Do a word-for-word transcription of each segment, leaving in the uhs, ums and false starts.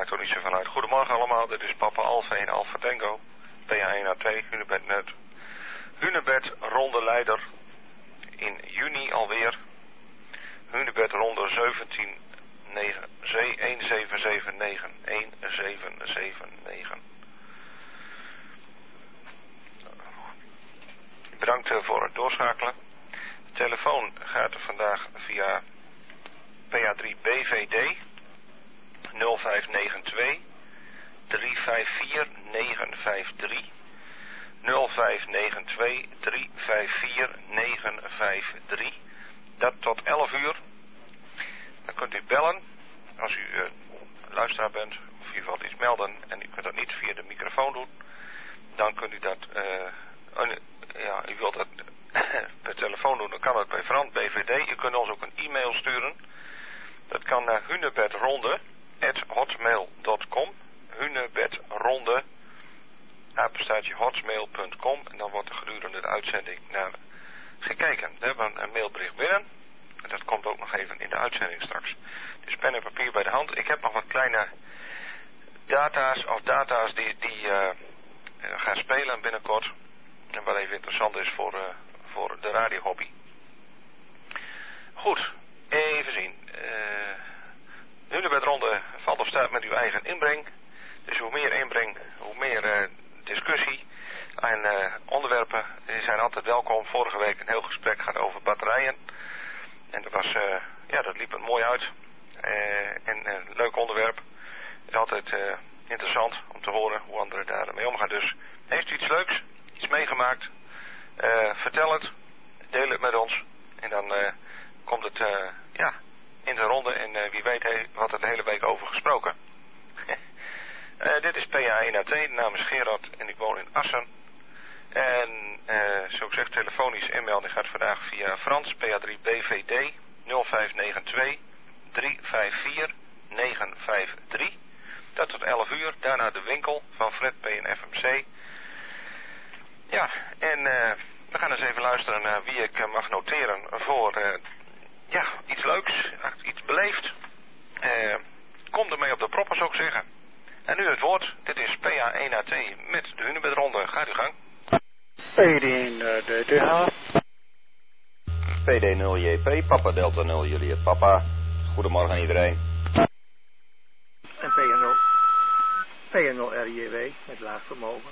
maakt ook niet zoveel uit. Goedemorgen allemaal, dit is Papa Alfa en Alfa Tango. P A één A twee, Hunebed net. Hunebed ronde leider. In juni alweer. Hunebed ronde zeventien negen een zeven zeven negen een zeven zeven negen. Bedankt voor het doorschakelen. De telefoon gaat er vandaag via P A drie B V D nul vijf negen twee drie vijf vier negen vijf drie nul vijf negen twee drie vijf vier negen vijf drie. Dat tot elf uur. Dan kunt u bellen als u uh, luisteraar bent of u wilt iets melden en u kunt dat niet via de microfoon doen. Dan kunt u dat, uh, uh, ja, u wilt dat per telefoon doen, dan kan dat bij Frans B V D. U kunt ons ook een e-mail sturen. Dat kan naar hunebedronde at hotmail dot com. Hunebedronde apenstaartje hotmail punt com. En dan wordt er gedurende de uitzending naar gekeken. We hebben een mailbericht binnen. En dat komt ook nog even in de uitzending straks. Dus pen en papier bij de hand. Ik heb nog wat kleine data's of data's die, die uh, gaan spelen binnenkort. En wat even interessant is voor, uh, voor de radiohobby. Goed, even zien. Uh, Hunebedronde valt of staat met uw eigen inbreng. Dus hoe meer inbreng, hoe meer uh, discussie. En uh, onderwerpen die zijn altijd welkom. Vorige week een heel gesprek gaat over batterijen. En dat, was, uh, ja, dat liep er mooi uit. Uh, en een uh, leuk onderwerp. Het is altijd uh, interessant om te horen hoe anderen daarmee omgaan. Dus heeft u iets leuks, iets meegemaakt, uh, vertel het, deel het met ons. En dan uh, komt het uh, ja, in de ronde en uh, wie weet he, wat er de hele week over gesproken. uh, dit is P A één A twee, de naam is Gerard en ik woon in Assen. En uh, zoals ik zeg, telefonisch inmelding gaat vandaag via Frans, P A drie B V D nul vijf negen twee drie vijf vier negen vijf drie. Dat tot elf uur, daarna de winkel van Fred P en F M C. Ja, en uh, we gaan eens even luisteren naar wie ik uh, mag noteren voor uh, ja, iets leuks, iets beleefd. Uh, kom ermee op de proppen, zou ik zeggen. En nu het woord, dit is P A één A twee met de Hunebedronde. Gaat uw gang. P D één D T H. P D nul J P, Papa Delta nul, Juliet Papa. Goedemorgen iedereen. En P nul, P nul R J W met laag vermogen.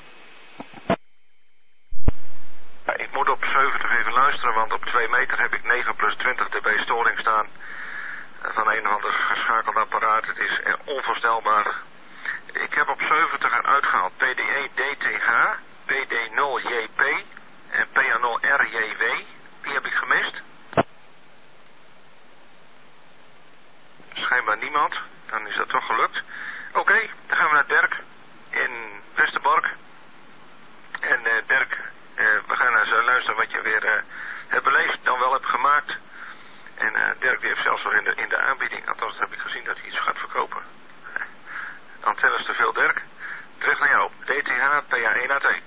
Ja, ik moet op zeventig even luisteren, want op twee meter heb ik negen plus twintig dB storing staan. Van een of ander geschakeld apparaat. Het is onvoorstelbaar. Ik heb op zeventig eruit gehaald P D één D T H, P D nul J P en P A nul R J W. Die heb ik gemist. Schijnbaar niemand. Dan is dat toch gelukt. Oké, okay, dan gaan we naar Dirk in Westerbork. En uh, Dirk, uh, we gaan eens uh, luisteren wat je weer uh, hebt beleefd, dan wel hebt gemaakt. En uh, Dirk die heeft zelfs wel in de, in de aanbieding, althans heb ik gezien dat hij iets gaat verkopen. Antennes te veel, Dirk. Terug naar jou. D T H P A één A twee.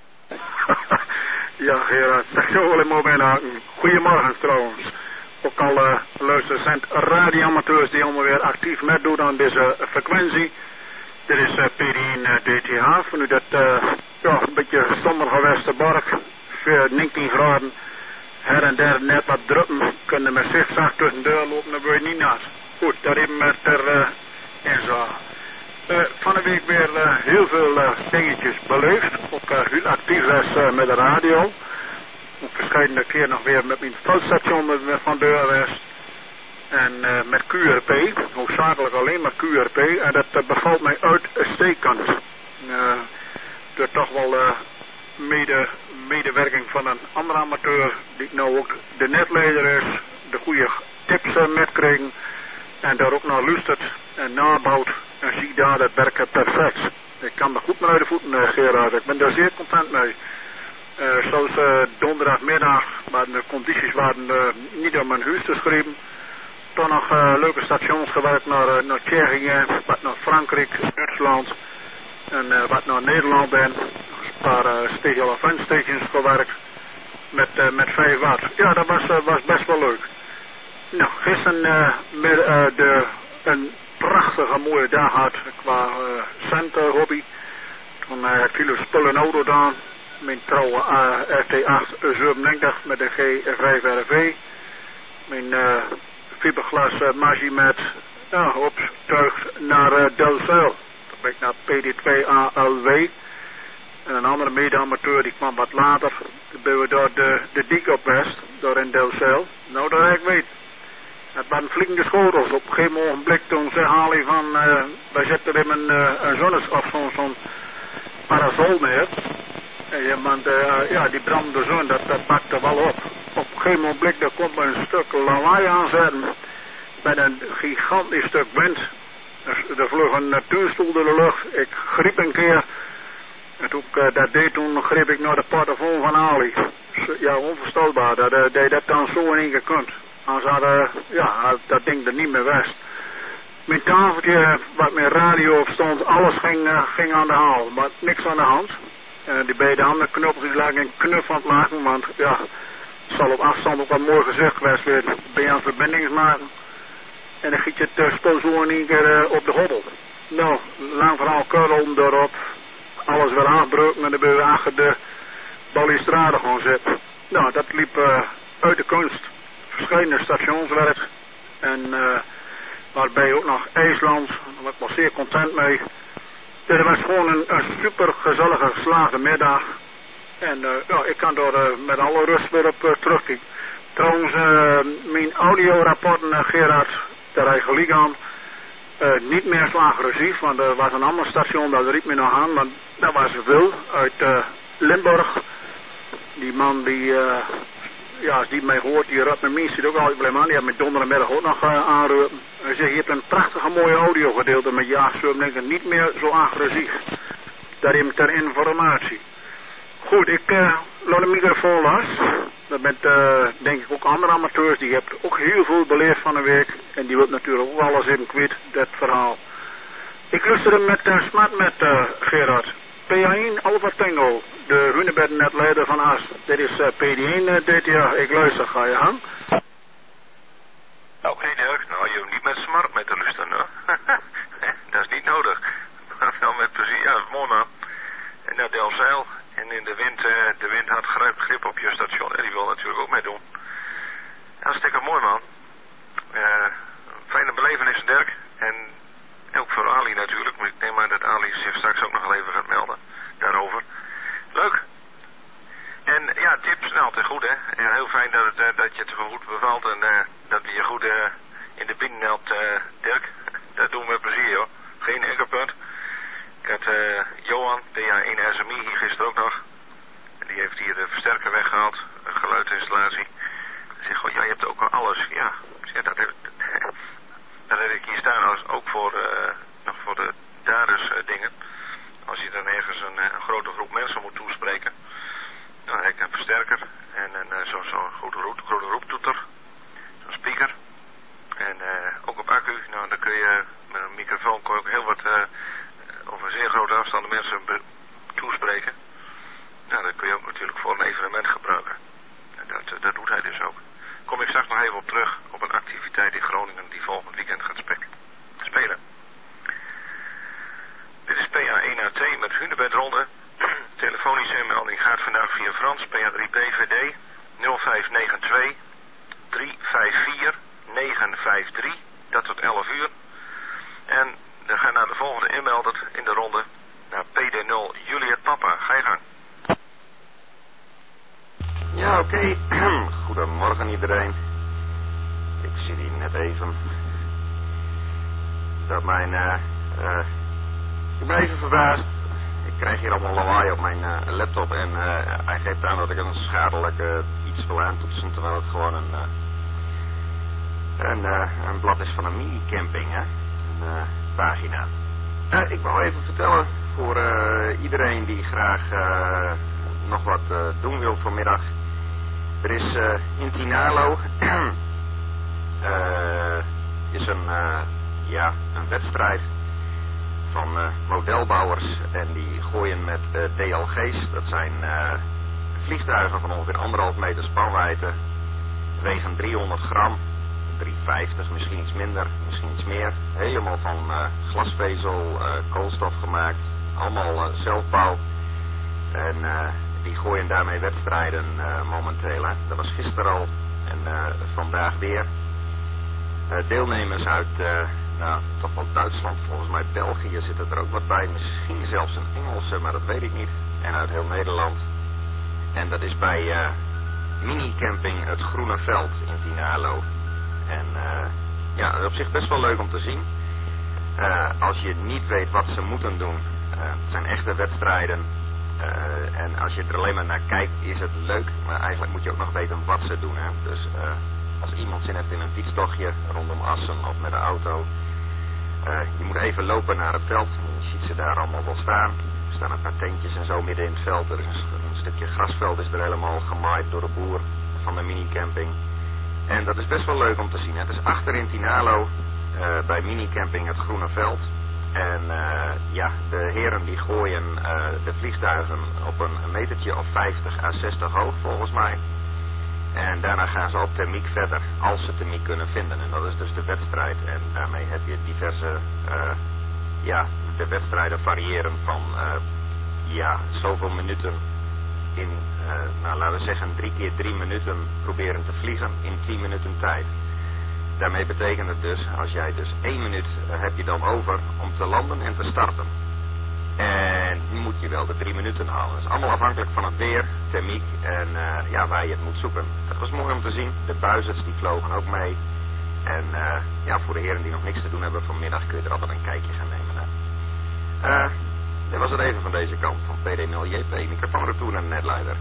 Ja, Gerard, zeg je wel in bijna. Goedemorgen trouwens. Ook al uh, luisteren zijn radioamateurs die allemaal weer actief meedoen aan deze uh, frequentie. Dit is uh, P D één uh, D T H. Van nu dat uh, ja, een beetje zonnige Westerbork. negentien graden. Her en der net wat druppen. Kunnen met zigzag tussen deur lopen, dan wil je niet naast. Goed, dat even met er uh, in zo. Uh, van de week weer uh, heel veel uh, dingetjes beleefd. Ook uh, heel actief was uh, met de radio. Ook verschillende keer nog weer met mijn veldstation met, met van deur was. En uh, met Q R P. Hoofdzakelijk alleen maar Q R P. En dat uh, bevalt mij uitstekend. Uh, door toch wel uh, mede, medewerking van een andere amateur. Die nou ook de netleider is. De goede tips uh, metkrijgen. En daar ook naar luistert en nabouwt. En zie daar, dat werkt perfect. Ik kan er goed mee uit de voeten, uh, Gerard. Ik ben daar zeer content mee. Uh, zoals uh, donderdagmiddag, maar de condities waren uh, niet om mijn huis te schrijven. Toch nog uh, leuke stations gewerkt naar, uh, naar Tsjechië, wat naar Frankrijk, Duitsland. En uh, wat naar Nederland ben. Een paar uh, Stegel F M stations gewerkt. Met, uh, met vijf watt. Ja, dat was, uh, was best wel leuk. Nou, gisteren uh, met uh, de... een prachtige mooie dag had qua uh, centerhobby. Toen uh, heb ik veel spullen in auto gedaan. Mijn trouwe uh, R T acht zevenennegentig met de G vijf R V. Mijn uh, fiberglas uh, Magi met ja, optuigd naar uh, Delfzijl. Toen ben ik naar P D twee A L W. En een andere mede-amateur die kwam wat later. Toen ben we door de, de dik op West, door in Delfzijl. Nou, dat ik weet. Het waren vliegende schotels. Op een gegeven ogenblik toen zei Ali van, uh, wij zetten hem een, uh, een zonnes of zo'n zo parasol neer. En je man, uh, ja, die brandde zon, dat, dat bakte wel op. Op een gegeven ogenblik, daar komt een stuk lawaai aanzetten. Met een gigantisch stuk wind. Dus er vloog een natuurstoel door de lucht. Ik griep een keer. En toen ik uh, dat deed, toen greep ik naar de portofoon van Ali. Ja, onvoorstelbaar dat uh, dat, dat dan zo in één keer kunt. Anders had uh, ja, dat ding er niet meer weg. Mijn tafeltje, wat mijn radio op stond, alles ging, uh, ging aan de haal. Maar niks aan de hand. Uh, die beide andere knoppen die lagen in knuf van het maken. Want ja, het zal op afstand ook wel mooi gezegd geweest worden. Ben je aan verbindings maken. En dan giet je het uh, spul zo in één keer uh, op de hobbel. Nou, lang verhaal kurl erop. Alles weer aangebroken en dan ben je achter de balustrade gewoon zitten. Nou, dat liep uh, uit de kunst. Verschillende stationswerk. En uh, waarbij ook nog IJsland. Daar was ik wel zeer content mee. Dus het was gewoon een, een super gezellige geslaagde middag. En uh, ja, ik kan er uh, met alle rust weer op uh, terugkijken. Trouwens, uh, mijn audiorapporten, uh, Gerard, daar hij gelijk aan. Uh, niet meer zo agressief, want er was een ander station, dat riep me nog aan, maar dat was Wil uit uh, Limburg. Die man die, uh, ja, als die mij hoort, die rapt met mij, zit ook altijd blij aan. Die heeft me donderdagmiddag ook nog uh, aangeroepen. Hij zegt, je hebt een prachtige mooie audio gedeelte met ja, zo denk ik niet meer zo agressief. Dat is ter informatie. Goed, ik uh, laat de microfoon los. Dat bent uh, denk ik ook andere amateurs, die hebben ook heel veel beleefd van de week. En die wil natuurlijk ook alles even kwijt, dat verhaal. Ik luisterde met uh, smart met uh, Gerard. P A één Alpha Tango, de Hunebed-netleider van As. Dit is uh, P D één uh, dit jaar. Ik luister, ga je gang. Oké okay, Dirk, nou je hoeft niet met smart met te luisteren, hoor. Dat is niet nodig. Wel met plezier, ja, mooi man. En naar Delfzijl. En in de wind, uh, de wind had grip, grip op je station. En die wil natuurlijk ook meedoen. Hartstikke mooi man. Uh, fijne belevenis Dirk. En ook voor Ali natuurlijk. Maar ik neem aan dat Ali zich straks ook nog wel even gaat melden. Daarover. Leuk. En ja, tips nou altijd goed hè. En heel fijn dat, het, uh, dat je het goed bevalt. En uh, dat we je goed uh, in de binnen helpt uh, Dirk. Dat doen we met plezier hoor. Geen enkel punt. Ik had uh, Johan, P A één S M I, hier gisteren ook nog. En die heeft hier de versterker weggehaald, een geluidsinstallatie. Ik zeg, goh, ja, je hebt ook al alles. Ja, zeg, dat, heb, dat heb ik hier staan als, ook voor, uh, nog voor de daders uh, dingen. Als je dan ergens een, een grote groep mensen moet toespreken. Dan heb ik een versterker en een, uh, zo'n zo grote, roep, grote roeptoeter. Zo'n speaker. En uh, ook op accu, nou dan kun je met een microfoon kun je ook heel wat... Uh, over zeer grote afstanden mensen toespreken. Nou, dat kun je ook natuurlijk voor een evenement gebruiken. En dat, dat doet hij dus ook. Kom ik straks nog even op terug op een activiteit in Groningen die volgend weekend gaat spelen. Dit is P A één A T met Hunebedronde. Telefonische inmelding gaat vandaag via Frans, P A drie B V D nul vijf negen twee drie vijf vier negen vijf drie. Dat tot elf uur. En dan gaan we naar de volgende inmelder in de ronde. Naar P D nul Juliet Papa. Ga je gang. Ja, oké. Okay. Goedemorgen iedereen. Ik zit hier net even. Dat mijn... Uh, uh, ik ben even verbaasd. Ik krijg hier allemaal lawaai op mijn uh, laptop. En uh, hij geeft aan dat ik een schadelijk uh, iets wil aantoetsen. Terwijl het gewoon een... Uh, een, uh, een blad is van een mini-camping, hè. Een uh, pagina. Uh, ik wou even vertellen voor uh, iedereen die graag uh, nog wat uh, doen wil vanmiddag. Er is uh, in Tinalo uh, is een, uh, ja, een wedstrijd van uh, modelbouwers en die gooien met uh, D L G's. Dat zijn uh, vliegtuigen van ongeveer anderhalf meter spanwijdte, wegen driehonderd gram. drie vijftig, misschien iets minder, misschien iets meer. Helemaal van uh, glasvezel, uh, koolstof gemaakt. Allemaal uh, zelfbouw. En uh, die gooien daarmee wedstrijden uh, momenteel. Hè. Dat was gisteren al en uh, vandaag weer. Uh, deelnemers uit, uh, nou, toch wel Duitsland, volgens mij België zit er ook wat bij. Misschien zelfs een Engelse, maar dat weet ik niet. En uit heel Nederland. En dat is bij uh, minicamping Het Groene Veld in Tinalo. En uh, ja, dat is op zich best wel leuk om te zien. Uh, als je niet weet wat ze moeten doen. Uh, het zijn echte wedstrijden. Uh, en als je er alleen maar naar kijkt is het leuk. Maar eigenlijk moet je ook nog weten wat ze doen. Hè? Dus uh, als iemand zin heeft in een fietstochtje rondom Assen of met de auto. Uh, je moet even lopen naar het veld. Je ziet ze daar allemaal wel staan. Er staan een paar tentjes en zo midden in het veld. Er is een, een stukje grasveld is er helemaal gemaaid door de boer van de minicamping. En dat is best wel leuk om te zien. Hè? Het is achter in Tinalo uh, bij minicamping Het Groene Veld. En uh, ja, de heren die gooien uh, de vliegtuigen op een metertje of vijftig à zestig hoog volgens mij. En daarna gaan ze op thermiek verder, als ze thermiek kunnen vinden. En dat is dus de wedstrijd. En daarmee heb je diverse, uh, ja, de wedstrijden variëren van, uh, ja, zoveel minuten in, uh, nou laten we zeggen, drie keer drie minuten proberen te vliegen in tien minuten tijd. Daarmee betekent het dus, als jij dus één minuut uh, heb je dan over om te landen en te starten. En nu moet je wel de drie minuten halen. Dat is allemaal afhankelijk van het weer, thermiek en uh, ja, waar je het moet zoeken. Dat was mooi om te zien. De buizers die vlogen ook mee. En uh, ja, voor de heren die nog niks te doen hebben vanmiddag kun je er altijd een kijkje gaan nemen. Uh, dat was het even van deze kant van P D nul J P. Microfoon retour naar de netleider.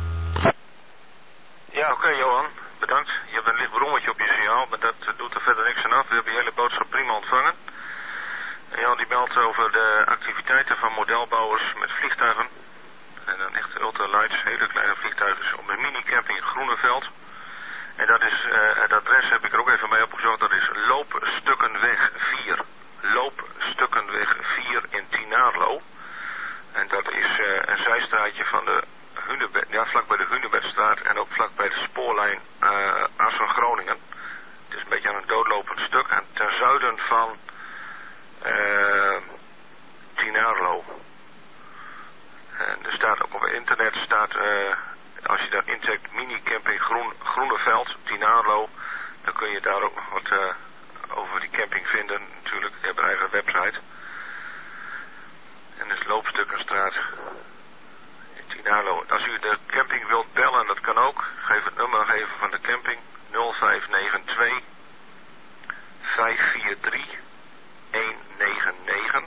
Ja, oké okay, Johan. Bedankt. Je hebt een licht brommetje op je signaal, maar dat doet er verder niks aan af. We hebben je hele boodschap prima ontvangen. En Jan die meldt over de activiteiten van modelbouwers met vliegtuigen. En dan echt ultralights, hele kleine vliegtuigen op de minicamping Het Groene Veld. En dat is, uh, het adres heb ik er ook even mee opgezocht, dat is Loopstukkenweg vier. Loopstukkenweg vier in Tinalo. En dat is uh, een zijstraatje van de Hunebed, ja, vlak bij de Hunebedstraat en ook vlak bij de spoorlijn uh, Assen-Groningen. Het is een beetje aan een doodlopend stuk en ten zuiden van uh, Tinalo. En er staat ook op het internet, staat, uh, als je daar intikt minicamping Groen, Groeneveld, Tinalo, dan kun je daar ook nog wat uh, over die camping vinden. Natuurlijk, die hebben een eigen website. En dus Loopstukkenstraat in Tinalo. Als u de camping wilt bellen, dat kan ook. Geef het nummer nog even van de camping. nul vijf negen twee vijf vier drie een negen negen.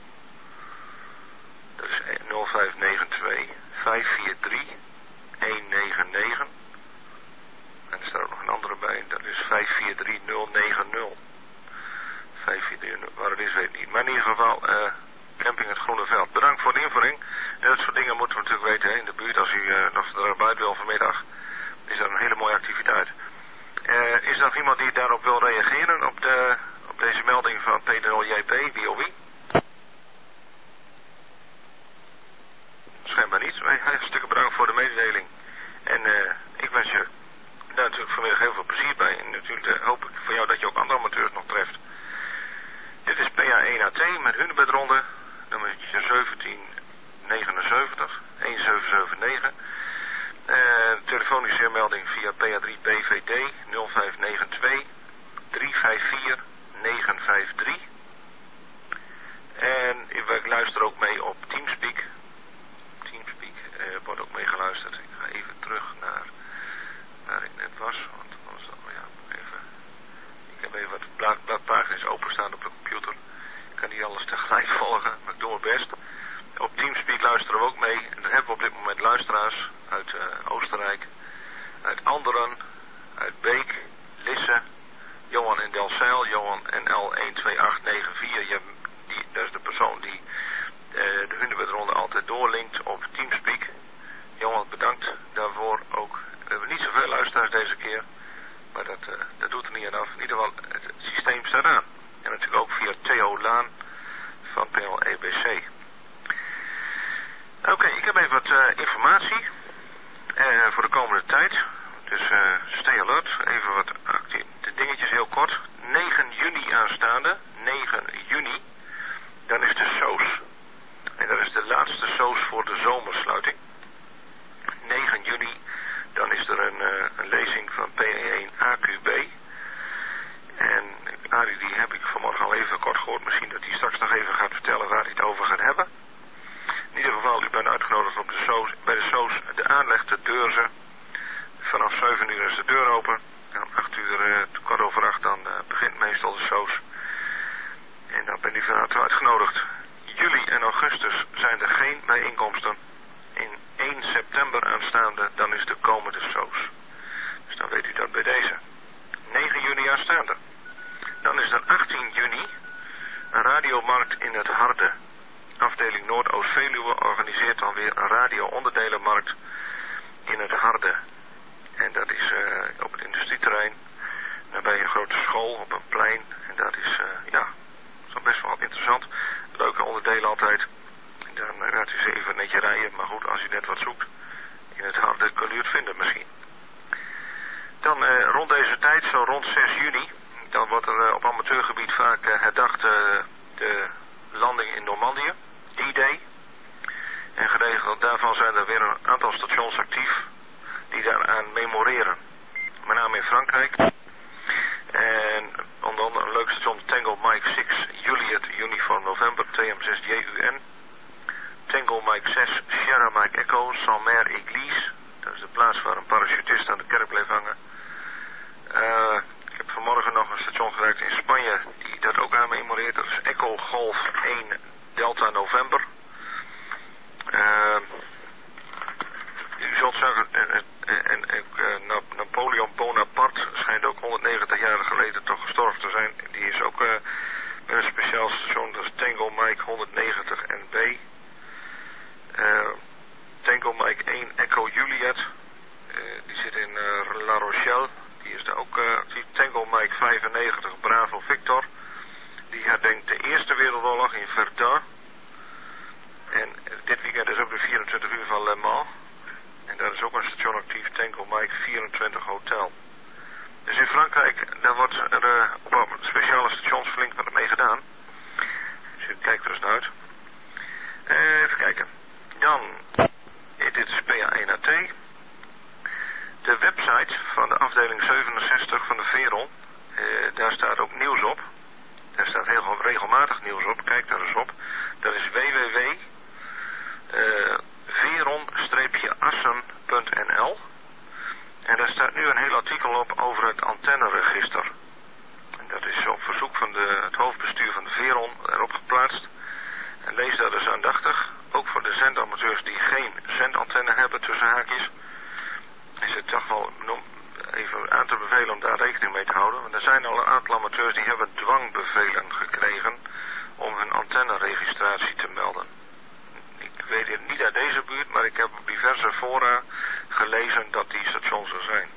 Dat is nul vijf negen twee vijf vier drie een negen negen. En er staat ook nog een andere bij. Dat is vijf vier drie nul negen nul. vijf vier drie nul, waar het is weet ik niet. Maar in ieder geval, uh, camping Het Groene Veld. Bedankt voor de invulling. En dat soort dingen moeten we natuurlijk weten, hè. In de buurt, als u uh, nog naar buiten wil vanmiddag, is dat een hele mooie activiteit. Uh, is er nog iemand die daarop wil reageren, op, de, op deze melding van P D nul J P, wie of wie? Schijnbaar niet. Hartstikke bedankt voor de mededeling. En uh, ik wens je daar natuurlijk vanmiddag heel veel plezier bij. En natuurlijk uh, hoop ik voor jou dat je ook andere amateurs nog treft. Dit is P A één A T met Hunebedronde, nummertje zeventien negenenzeventig een zeven zeven negen. Uh, telefonische melding via P A drie B V D nul vijf negen twee drie vijf vier negen vijf drie. En ik luister ook mee op Teamspeak. Teamspeak uh, wordt ook mee geluisterd. Ik ga even terug naar waar ik net was. Want anders dan, ja, even. Ik heb even wat blad, bladpagina's openstaan op de computer. Ik kan niet alles tegelijk volgen, maar ik doe mijn best. Op Teamspeak luisteren we ook mee. En dan hebben we op dit moment luisteraars uit uh, Oostenrijk, uit Anderen, uit Beek, Lisse, Johan in Delfzijl, Johan N L een twee acht negen vier. Je, die, dat is de persoon die uh, de Hunebedronde altijd doorlinkt op Teamspeak. Johan, bedankt daarvoor ook. We hebben niet zoveel luisteraars deze keer, maar dat, uh, dat doet er niet aan af. In ieder geval, het, het systeem staat aan. En natuurlijk ook via Theo Laan van P L E B C. Oké, okay, ik heb even wat uh, informatie uh, voor de komende tijd. Dus uh, stay alert. Even wat actie- de dingetjes heel kort. beurzen. Vanaf zeven uur is de deur open. Om acht uur, uh, kwart over acht, dan uh, begint meestal de shows. En dan ben u van harte uitgenodigd. Juli en augustus zijn er geen bijeenkomsten. In één september aanstaande, dan is de komende shows. Dus dan weet u dat bij deze. negen juni aanstaande. Dan is er achttien juni een radiomarkt in het Harde. Afdeling Noordoost-Veluwe organiseert dan weer een radio-onderdelenmarkt in het Harde. En dat is uh, op het industrieterrein, nabij een grote school, op een plein. En dat is, uh, ja, zo best wel interessant. Leuke onderdelen altijd. Dan uh, gaat u ze even netje rijden, maar goed, als u net wat zoekt in het Harde, kunt u het vinden misschien. Dan uh, rond deze tijd, zo rond zes juni, dan wordt er uh, op amateurgebied vaak uh, herdacht uh, de landing in Normandië, D-Day. En geregeld daarvan zijn er weer een aantal stations actief die daaraan memoreren. Met name in Frankrijk. En onder andere een leuk station, Tango Mike zes, Juliet Uniform November, T M zes J U N. Tango Mike zes, Sierra Mike Echo, Saint-Mer Église. Dat is de plaats waar een parachutist aan de kerk bleef hangen. Uh, ik heb vanmorgen nog een station gewerkt in Spanje die dat ook aan memoreert. Dat is Echo Golf één Delta November. Uh, u zult zeggen, en, en, en uh, Napoleon Bonaparte schijnt ook honderdnegentig jaar geleden toch gestorven te zijn. Die is ook uh, een speciaal station, dat is Tango Mike honderdnegentig N B. Uh, Tango Mike één Echo Juliet, uh, die zit in uh, La Rochelle. Die is daar ook uh, actief. Tango Mike vijfennegentig Bravo Victor. Die herdenkt de Eerste Wereldoorlog in Verdun. En dit weekend is ook de vierentwintig uur van Le Mans. En daar is ook een station actief, Tango Mike vierentwintig Hotel. Dus in Frankrijk, daar wordt er uh, op speciale stations flink wat mee gedaan. Dus u kijkt er eens naar uit. Uh, even kijken. Dan, dit is P A één A T. De website van de afdeling zevenenzestig van de Veron, uh, daar staat ook nieuws op. Daar staat heel regelmatig nieuws op, kijk daar eens op. Dat is w w w punt veron assen punt n l. En daar staat nu een heel artikel op over het antenneregister. En dat is op verzoek van de, het hoofdbestuur van de Veron erop geplaatst. En lees dat dus aandachtig. Ook voor de zendamateurs die geen zendantenne hebben tussen haakjes. Is het toch wel even aan te bevelen om daar rekening mee te houden. Want er zijn al een aantal amateurs die hebben dwangbevelen gekregen om hun antenneregistratie te melden. Ik weet het niet uit deze buurt, maar ik heb op diverse fora gelezen dat die stations er zijn.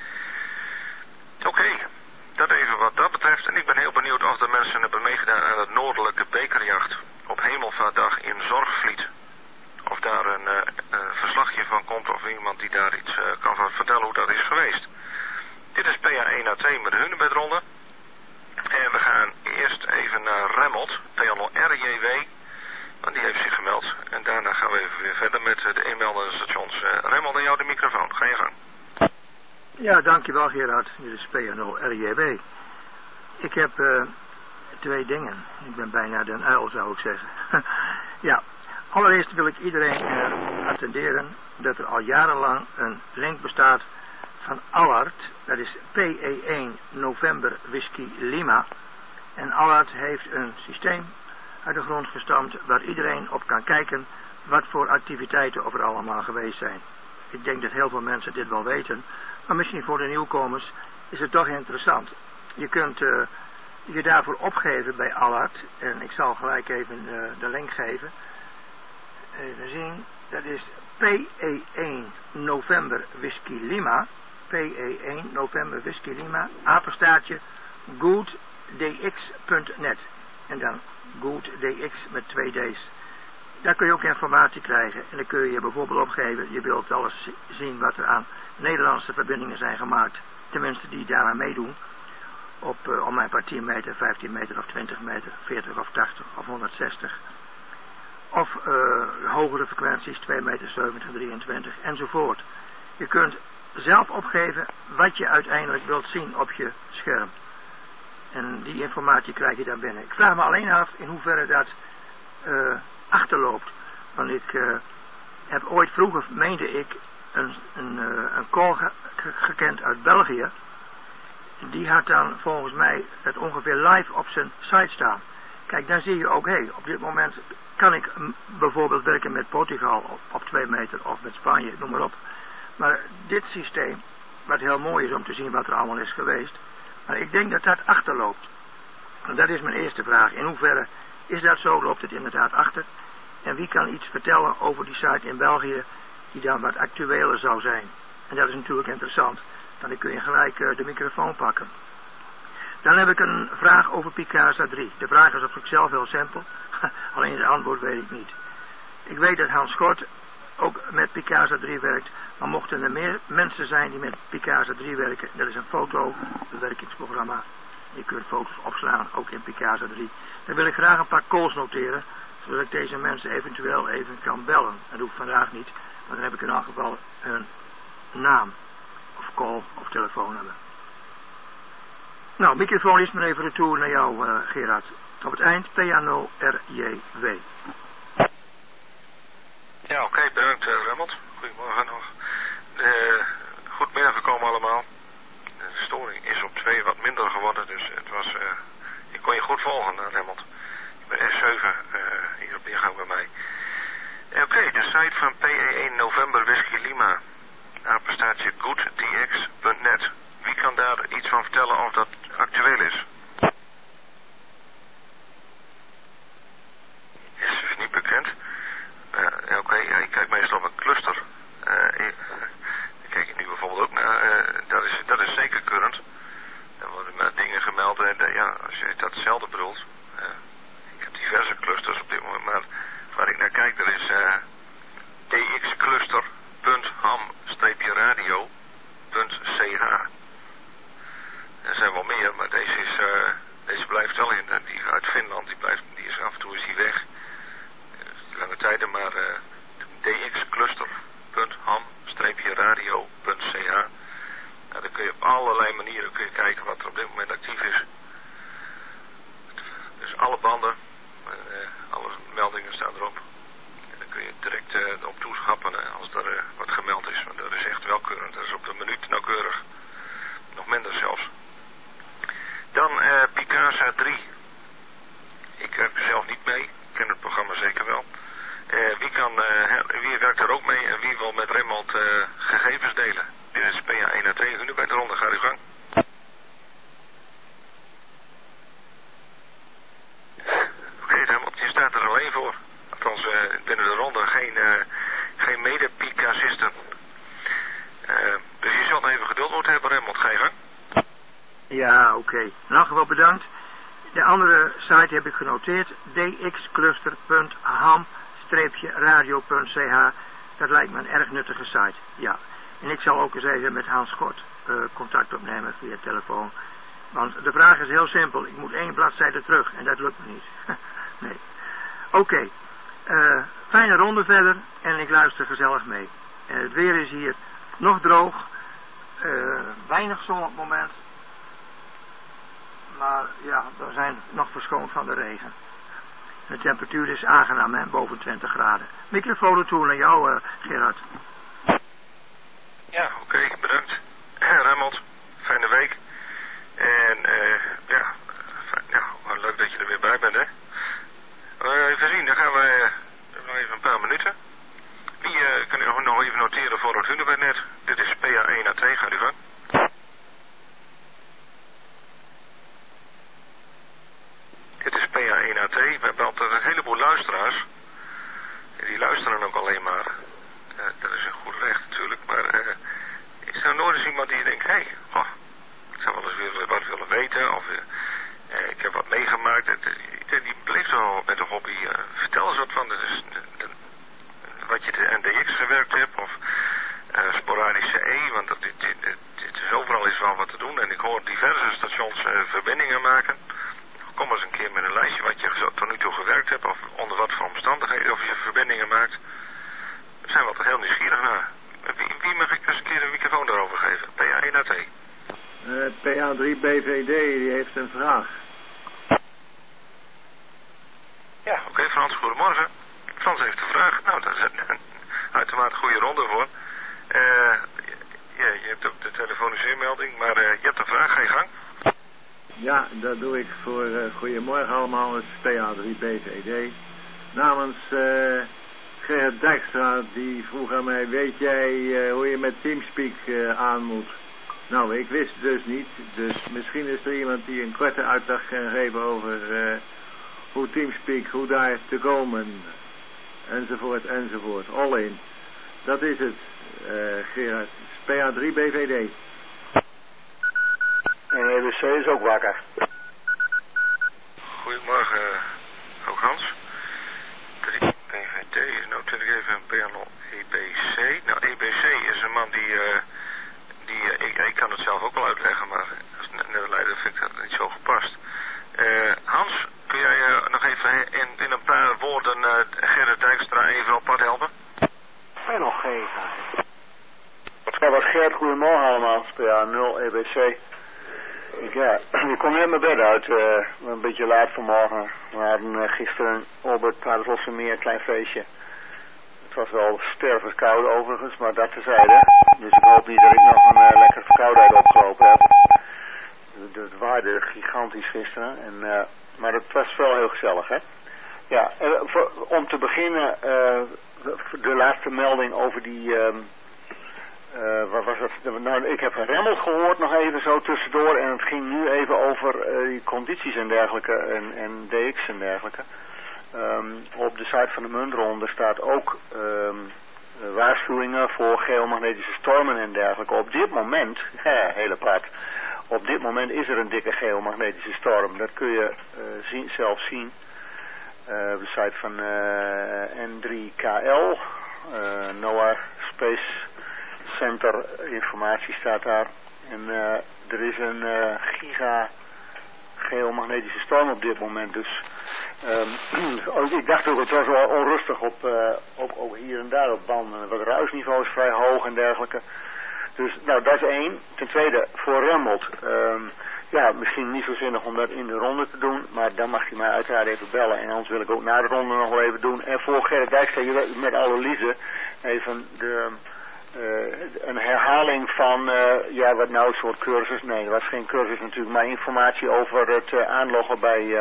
Oké, okay, dat even wat dat betreft. En ik ben heel benieuwd of de mensen hebben meegedaan aan het noordelijke bekerjacht op Hemelvaartdag in Zorgvliet. Of daar een uh, uh, verslagje van komt of iemand die daar iets uh, kan van vertellen hoe dat is geweest. Dit is P A één A T met de Hunebedronde. En we gaan eerst even naar Remmelt, P L O R J W. Want die heeft zich gemeld. En daarna gaan we even weer verder met de inmeldende stations. Uh, Remmelt, aan jou de microfoon. Ga je gang. Ja, dankjewel Gerard. Dit is P N O R J W. Ik heb uh, twee dingen. Ik ben bijna de uil, zou ik zeggen. Ja, allereerst wil ik iedereen uh, attenderen dat er al jarenlang een link bestaat van Allard. Dat is P E één November Whisky Lima. En Allard heeft een systeem uit de grond gestampt waar iedereen op kan kijken wat voor activiteiten er allemaal geweest zijn. Ik denk dat heel veel mensen dit wel weten, maar misschien voor de nieuwkomers is het toch interessant. Je kunt uh, je daarvoor opgeven bij Allard en ik zal gelijk even uh, de link geven. Even zien, dat is P E één November Whisky Lima, P E één November Whisky Lima, apenstaartje good d x punt net en dan GoodDX met twee D's. Daar kun je ook informatie krijgen en dan kun je je bijvoorbeeld opgeven. Je wilt alles zien wat er aan Nederlandse verbindingen zijn gemaakt. Tenminste die daaraan meedoen. Op uh, om een paar tien meter, vijftien meter of twintig meter, veertig of tachtig of honderdzestig. Of uh, hogere frequenties, twee meter zeventig, drieëntwintig enzovoort. Je kunt zelf opgeven wat je uiteindelijk wilt zien op je scherm. En die informatie krijg je daar binnen. Ik vraag me alleen af in hoeverre dat uh, achterloopt. Want ik uh, heb ooit vroeger, meende ik, een, een, een call ge, ge, gekend uit België. Die had dan volgens mij het ongeveer live op zijn site staan. Kijk, dan zie je ook, hé, hey, op dit moment kan ik m, bijvoorbeeld werken met Portugal op, op twee meter of met Spanje, noem maar op. Maar dit systeem, wat heel mooi is om te zien wat er allemaal is geweest, maar ik denk dat dat achterloopt. En dat is mijn eerste vraag. In hoeverre is dat zo? Loopt het inderdaad achter? En wie kan iets vertellen over die site in België die dan wat actueler zou zijn? En dat is natuurlijk interessant. Dan kun je gelijk uh, de microfoon pakken. Dan heb ik een vraag over Picasa drie. De vraag is op zichzelf heel simpel. Alleen het antwoord weet ik niet. Ik weet dat Hans Schort ook met Picasa drie werkt. Maar mochten er meer mensen zijn die met Picasa drie werken. Dat is een fotobewerkingsprogramma. Je kunt foto's opslaan, ook in Picasa drie. Dan wil ik graag een paar calls noteren. Zodat ik deze mensen eventueel even kan bellen. Dat doe ik vandaag niet. Maar dan heb ik in elk geval een naam. Of call of telefoonnummer. Nou, microfoon is maar even retour naar jou, uh, Gerard. Op het eind, P A nul R J W. Ja, oké, okay, bedankt uh, Remmelt. Goedemorgen nog. Uh, goed binnengekomen allemaal. De storing is op twee wat minder geworden, dus het was... Uh, ik kon je goed volgen, uh, Remmelt. Ik ben S zeven uh, hier op ingang bij mij. Uh, oké, okay, de site van P E één November Whisky Lima. Apenstaartje good t x punt net. Wie kan daar iets van vertellen of dat actueel is? Is dus niet bekend. Uh, Oké, okay, ja, ik kijk meestal op een cluster. Uh, ik, ik kijk nu bijvoorbeeld ook naar. Uh, dat, is, dat is zeker current. Dan worden maar dingen gemeld. En uh, ja, als je datzelfde bedoelt. Uh, ik heb diverse clusters op dit moment. Maar waar ik naar kijk, dat is uh, d x cluster punt ham radio punt c h. Er zijn wel meer, maar deze, is, uh, deze blijft wel in. Die uit Finland, die, blijft, die is af en toe is die weg. Uh, lange tijden, maar uh, d x cluster punt ham radio punt c h. Nou, dan kun je op allerlei manieren kun je kijken wat er op dit moment actief is. Dus alle banden, uh, alle meldingen staan erop. En dan kun je direct uh, op toeschappen uh, als er uh, wat gemeld is. Want dat is echt wel current. Dat is op de minuut nauwkeurig. Nog minder zelfs. Dan uh, Picasa drie. Ik werk er zelf niet mee. Ik ken het programma zeker wel. Uh, wie, kan, uh, wie werkt er ook mee en wie wil met Remmelt uh, gegevens delen? Dit is P A één A twee. Nu bij de ronde. Ga uw gang. Oké, okay, Remmelt, je staat er alleen voor. Althans, uh, binnen de ronde geen, uh, geen mede-Picasisten. Uh, dus je zult even geduld moeten hebben, Remmelt. Ga je gang. Ja, oké. Okay. In elk geval bedankt. De andere site heb ik genoteerd. d x cluster punt ham radio punt c h. Dat lijkt me een erg nuttige site. Ja. En ik zal ook eens even met Hans Schort uh, contact opnemen via telefoon. Want de vraag is heel simpel. Ik moet één bladzijde terug. En dat lukt me niet. Nee. Oké. Okay. Uh, fijne ronde verder. En ik luister gezellig mee. En het weer is hier nog droog. Uh, weinig zon op het moment. Maar ja, we zijn nog verschoond van de regen. De temperatuur is aangenaam, hè, boven twintig graden. Microfoon toe naar jou, uh, Gerard. Ja, oké, okay, bedankt. Remmelt, fijne week. En uh, ja, fijn, nou, leuk dat je er weer bij bent, hè. Uh, even zien, dan gaan we uh, nog even een paar minuten. Wie uh, kan u nog even noteren voor het Hunebednet? Dit is P A één A twee, gaat u gang. Dit is P A één A twee. We hebben altijd een heleboel luisteraars. Die luisteren ook alleen maar. Uh, dat is een goed recht natuurlijk. Maar uh, ik zou nooit eens iemand die denkt... Hé, hey, oh, ik zou wel eens weer wat willen weten. Of uh, uh, ik heb wat meegemaakt. Het, uh, die bleef zo met de hobby. Uh, vertel eens wat van. Dat is, de, de, wat je de N D X gewerkt hebt. Of uh, sporadische E. Want dat, dit, dit, dit is overal is wel wat te doen. En ik hoor diverse stations uh, verbindingen maken. Kom eens een keer met een lijstje wat je tot nu toe gewerkt hebt. Of onder wat voor omstandigheden of je verbindingen maakt. Daar zijn we altijd heel nieuwsgierig naar. Wie, wie mag ik eens een keer een microfoon daarover geven? P A één A twee. Uh, P A drie B V D, die heeft een vraag. Ja, oké okay, Frans, goedemorgen. Frans heeft een vraag. Nou, dat is een, een uitermate goede ronde voor. Uh, ja, je hebt ook de telefonische inmelding, maar uh, je hebt een vraag, ga je gang. Ja, dat doe ik voor uh, goedemorgen allemaal, het is P A drie B V D. Namens uh, Gerrit Dijkstra, die vroeg aan mij, weet jij uh, hoe je met Teamspeak uh, aan moet? Nou, ik wist het dus niet, dus misschien is er iemand die een korte uitleg kan geven over uh, hoe Teamspeak, hoe daar te komen, enzovoort, enzovoort. All in. Dat is het, uh, Gerard. P A drie B V D. En E B C is ook wakker. Goedemorgen, ook Hans. drie B V D, nou tel ik even een panel E B C. Nou, E B C is een man die, uh, die uh, ik, ik kan het zelf ook wel uitleggen, maar als netleider vind ik dat niet zo gepast. Uh, Hans, kun jij uh, nog even in, in een paar woorden uh, Gerrit Dijkstra even op pad helpen? Panel G. Ja, wat Gert, goedemorgen allemaal. P A nul E B C. Ik, ja, ik kom net mijn bed uit, uh, een beetje laat vanmorgen. We hadden uh, gisteren op het Paardelslosse een klein feestje. Het was wel stervenskoud overigens, maar dat tezijde. Dus ik hoop niet dat ik nog een uh, lekkere verkoudheid opgelopen heb. Het waarde gigantisch gisteren, en, uh, maar het was wel heel gezellig, hè. Ja, uh, voor, om te beginnen, uh, de laatste melding over die... Uh, Uh, wat was het? Nou, ik heb een remmel gehoord nog even zo tussendoor en het ging nu even over uh, die condities en dergelijke en, en D X en dergelijke. Um, op de site van de Muntronde staat ook um, uh, waarschuwingen voor geomagnetische stormen en dergelijke. Op dit moment, hè, hele plaat, op dit moment is er een dikke geomagnetische storm. Dat kun je uh, zien, zelf zien uh, op de site van uh, N drie K L, uh, NOAA Space Center informatie staat daar. En uh, er is een uh, giga geomagnetische storm op dit moment. Dus um, ik dacht ook, het was wel onrustig op, uh, ook, ook hier en daar op banden. Wat ruisniveau is vrij hoog en dergelijke. Dus nou, dat is één. Ten tweede, voor Remmelt. Um, ja, misschien niet zo zinnig om dat in de ronde te doen. Maar dan mag je mij uiteraard even bellen. En anders wil ik ook na de ronde nog wel even doen. En voor Gerrit Dijkstra, met alle liefde, even de... Uh, een herhaling van, uh, ja, wat nou, een soort cursus. Nee, dat was geen cursus natuurlijk, maar informatie over het uh, aanloggen bij uh,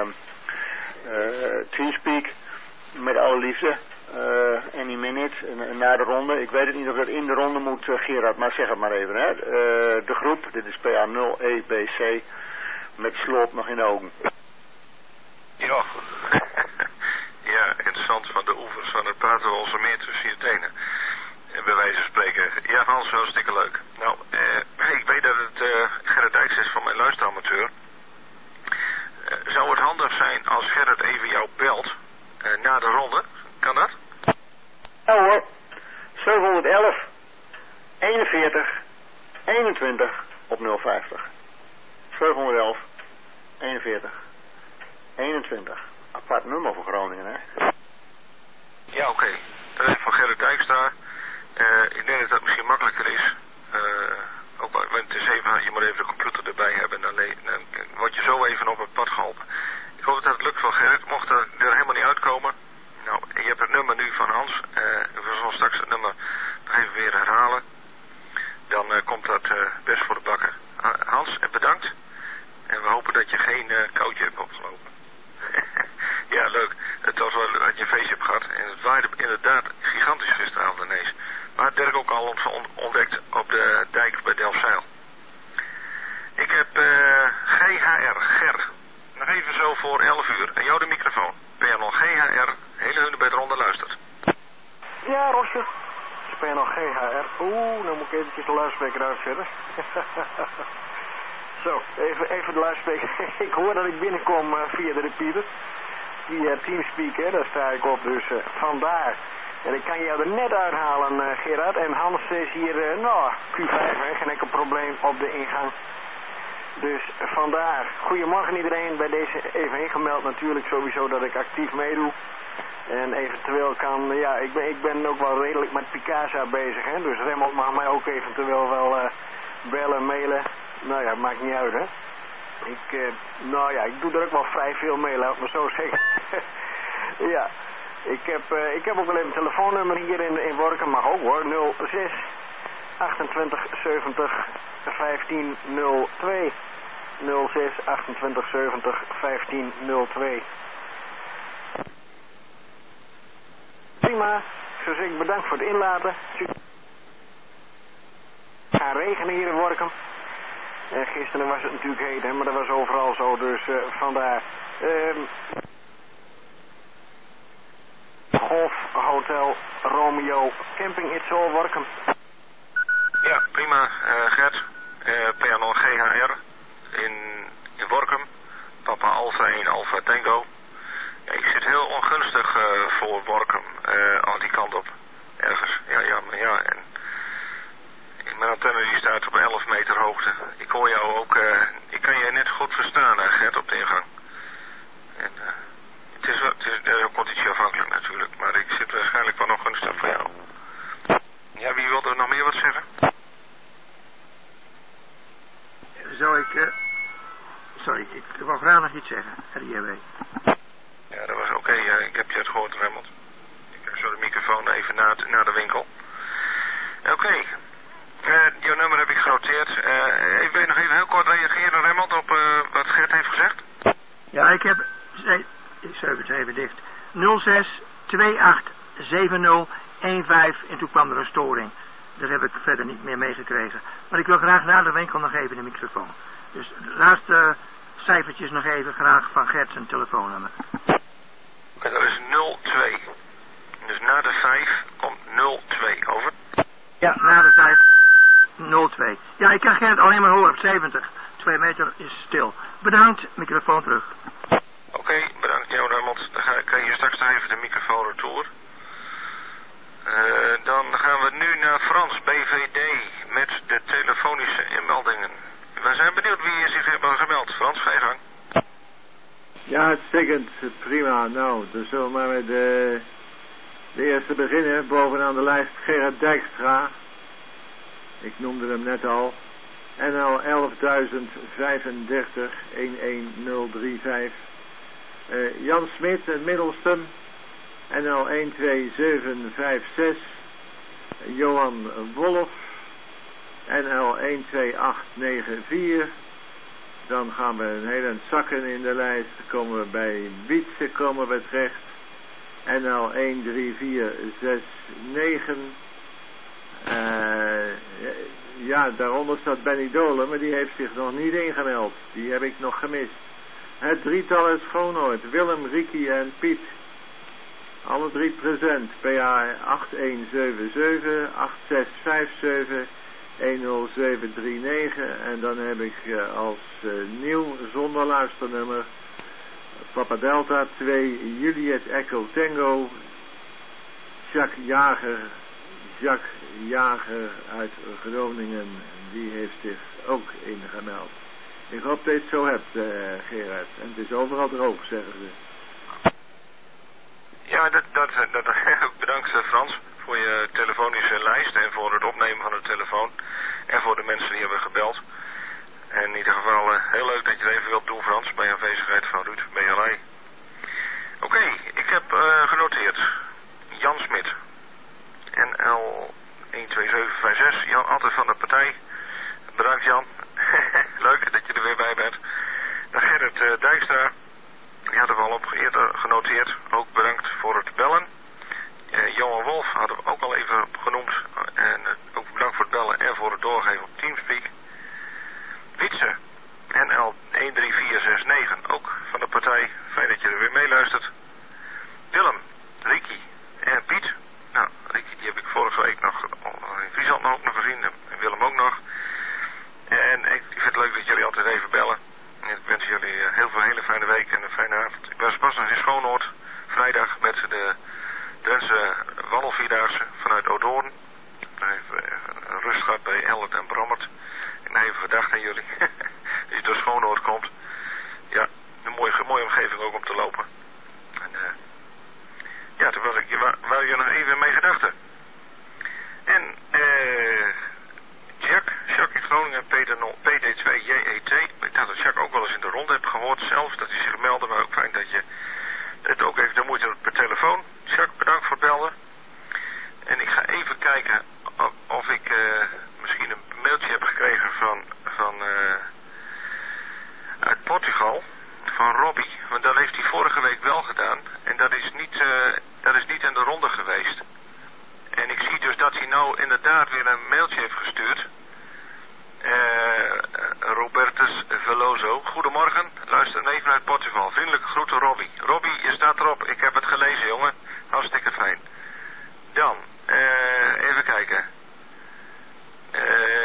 uh, Teamspeak. Met alle liefde. Uh, any minute, en na de ronde. Ik weet het niet of dat in de ronde moet, uh, Gerard, maar zeg het maar even. Hè. Uh, de groep, dit is P A nul E B C, met Sloop nog in de ogen. Ja, ja, interessant, van de oevers van het Paterwolse meer tussen je tenen. Bij wijze van spreken. Ja, Hans, hartstikke leuk. Nou, eh, ik weet dat het uh, Gerrit Dijks is van mijn luisteramateur. Uh, zou het handig zijn als Gerrit even jou belt uh, na de ronde? Kan dat? Ja hoor. zevenhonderdelf, eenenveertig, eenentwintig op nul vijftig. zevenhonderdelf, eenenveertig, eenentwintig. Apart nummer voor Groningen, hè? Ja, oké. Okay. Dat is van Gerrit Dijkstra. Uh, ik denk dat dat misschien makkelijker is. Uh, ook, want het is even, je moet even de computer erbij hebben. Dan, dan word je zo even op het pad geholpen. Ik hoop dat het lukt voor Gerrit. Mocht er, er helemaal niet uitkomen. Nou, je hebt het nummer nu van Hans. Uh, we zullen straks het nummer nog even weer herhalen. Dan uh, komt dat uh, best voor de bakken. Uh, Hans, bedankt. En we hopen dat je geen uh, koudje hebt opgelopen. Ja, leuk. Het was wel dat je een feestje hebt gehad. En het waaide inderdaad gigantisch gisteravond ineens. Maar Dirk ook al ontdekt op de dijk bij Delfzijl. Ik heb uh, G H R, Ger. Nog even zo voor elf uur. En jou de microfoon. Panel G H R, hele hunebed ronde luistert. Ja, Rosje. Panel G H R. Oeh, dan moet ik eventjes de luidspreker uitzetten. Zo, even, even de luidspreker. Ik hoor dat ik binnenkom uh, via de repeater. Via Teamspeak, hè, daar sta ik op. Dus uh, vandaar. En ik kan jou er net uithalen, uh, Gerard. En Hans is hier, uh, nou, Q vijf, hè, geen enkel probleem op de ingang. Dus vandaar. Goedemorgen iedereen. Bij deze even ingemeld natuurlijk sowieso dat ik actief meedoe. En eventueel kan, ja, ik ben, ik ben ook wel redelijk met Picasa bezig, hè. Dus Remmelt mag mij ook eventueel wel uh, bellen, mailen. Nou ja, maakt niet uit, hè. Ik, uh, nou ja, ik doe er ook wel vrij veel mee, laat me zo zeggen. Ja, ik heb, uh, ik heb ook wel even een telefoonnummer hier in, in Workum, mag ook hoor, nul zes achtentwintig zeventig vijftien nul twee. nul zes achtentwintig zeventig vijftien nul twee. Prima. Ik zou zeggen bedankt voor het inlaten. Het gaat regenen hier in Workum. Uh, gisteren was het natuurlijk heet, hè, maar dat was overal zo, dus uh, vandaar. Uh, Golf Hotel Romeo Camping Itzol Workum. Ja, prima, uh, Gert. Uh, P A nul G H R in, in Workum. Papa Alpha één Alpha Tango. Ja, ik zit heel ongunstig uh, voor Workum, uh, aan die kant op. Ergens, ja, ja, maar ja. En mijn antenne die staat op elf meter hoogte. Ik hoor jou ook, uh, ik kan je net goed verstaan, uh, Gert, op de ingang. En, uh, het is wel, het is uh, conditieafhankelijk natuurlijk, maar ik zit waarschijnlijk wel nog gunstig voor jou. Ja, wie wilde er nog meer wat zeggen? Zou ik, uh, sorry, ik wou graag nog iets zeggen, R J W. Ja, dat was oké, okay, uh, ik heb je het gehoord, Remmelt. Ik heb zo de microfoon even na, naar de winkel. Oké. Okay. Uh, jouw nummer heb ik genoteerd. Uh, ik wil nog even heel kort reageren, Remmelt, op uh, wat Gert heeft gezegd. Ja, ik heb... Nee, ik schrijf het even dicht. nul zes twee acht zeven nul een vijf en toen kwam er een storing. Daar heb ik verder niet meer meegekregen. Maar ik wil graag na de winkel nog even de microfoon. Dus de laatste cijfertjes nog even graag van Gert zijn telefoonnummer. Oké, okay, dat is nul twee. Dus na de vijf komt nul twee, over. Ja, na de vijf nul twee. Ja, ik kan Gert alleen maar horen op zeventig. Twee meter is stil. Bedankt, microfoon terug. Oké, okay, bedankt jou, Remmelt. Dan ga ik hier straks nog even de microfoon retour. Uh, dan gaan we nu naar Frans, B V D, met de telefonische inmeldingen. We zijn benieuwd wie zich heeft gemeld. Frans, ga je gang. Ja, uitstekend. Prima. Nou, dan zullen we maar met de, de eerste beginnen. Bovenaan de lijst Gerard Dijkstra. Ik noemde hem net al. N L elf duizend vijfendertig een een nul drie vijf. Uh, Jan Smit, het middelste. N L een twee zeven vijf zes. Johan Wolf. N L een twee acht negen vier. Dan gaan we een hele zakken in de lijst. Dan komen we bij Wietse komen we terecht. N L een drie vier zes negen. Uh, ja, daaronder staat Benny Dolen, maar die heeft zich nog niet ingemeld. Die heb ik nog gemist. Het drietal is Schoonoord. Willem, Ricky en Piet. Alle drie present. P A acht een zeven zeven acht zes vijf zeven een nul zeven drie negen. En dan heb ik uh, als uh, nieuw zonder luisternummer Papa Delta twee Juliet Echo Tango Jacques Jager. Jacques Jager uit Groningen. Die heeft zich ook ingemeld. Ik hoop dat je het zo hebt, uh, Gerard. En het is overal droog, zeggen ze. Ja, dat, dat, dat, bedankt Frans voor je telefonische lijst en voor het opnemen van de telefoon. En voor de mensen die hebben gebeld. En in ieder geval uh, heel leuk dat je het even wilt doen, Frans, bij aanwezigheid van Ruud B L I. Oké, okay, ik heb uh, genoteerd. Jan Smit. N L een twee zeven vijf zes. Jan, altijd van de partij. Bedankt Jan. Leuk dat je er weer bij bent. Dan Gerrit uh, Dijkstra. Die hadden we al op eerder genoteerd. Ook bedankt voor het bellen. Uh, Johan Wolf hadden we ook al even genoemd. En uh, ook bedankt voor het bellen en voor het doorgeven op Teamspeak. Wietse. N L een drie vier zes negen. Ook van de partij. Fijn dat je er weer meeluistert. Willem. Ricky. En Piet. Nou, Ricky die heb ik vorige week nog in Friesland ook nog gezien. En Willem ook nog. En ik vind het leuk dat jullie altijd even bellen. En ik wens jullie heel veel hele fijne week en een fijne avond. Ik was pas nog in Schoonoord. Vrijdag met de Drentse Wandelvierdaagse vanuit Odoorn. Even een rust gehad bij Ellert en Brammert. Ik ben even verdacht aan jullie. Als je door Schoonoord komt. Ja, een mooie, mooie omgeving ook om te lopen. En uh, ja, toen was ik, waar, waar je nog even mee gedachten. En eh... Uh, Jack, Jacques in Groningen, P D twee J E T. Ik dacht dat Jacques ook wel eens in de ronde hebt gehoord zelf, dat hij zich meldde, maar ook fijn dat je het ook even de moeite doet per telefoon. Jacques, bedankt voor het bellen. En ik ga even kijken of, of ik uh, heeft gestuurd. Uh, Robertus Veloso. Goedemorgen, luister neef uit Portugal. Vriendelijke groeten Robbie. Robbie, je staat erop. Ik heb het gelezen, jongen. Hartstikke fijn. Dan, uh, even kijken. Uh,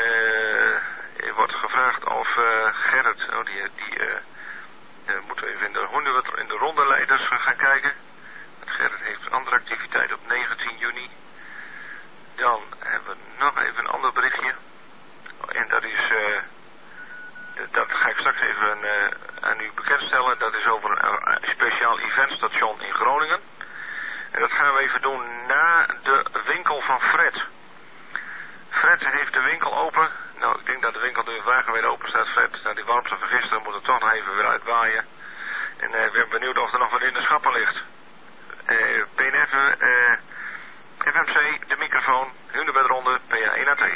er wordt gevraagd of uh, Gerrit, oh die, die uh, uh, moeten we even in de, in de rondeleiders gaan kijken. Want Gerrit heeft een andere activiteit op negentien juni. Dan hebben we nog even een ander berichtje. En dat is, uh, dat ga ik straks even uh, aan u bekendstellen. Dat is over een, een speciaal eventstation in Groningen. En dat gaan we even doen na de winkel van Fred. Fred heeft de winkel open. Nou, ik denk dat de winkel de wagen weer open staat, Fred. Nou, die warmte van gisteren moet er toch nog even weer uitwaaien. En uh, ik ben benieuwd of er nog wat in de schappen ligt. Uh, P N F, uh, F M C, de microfoon, Hunebedronde, P A één A twee.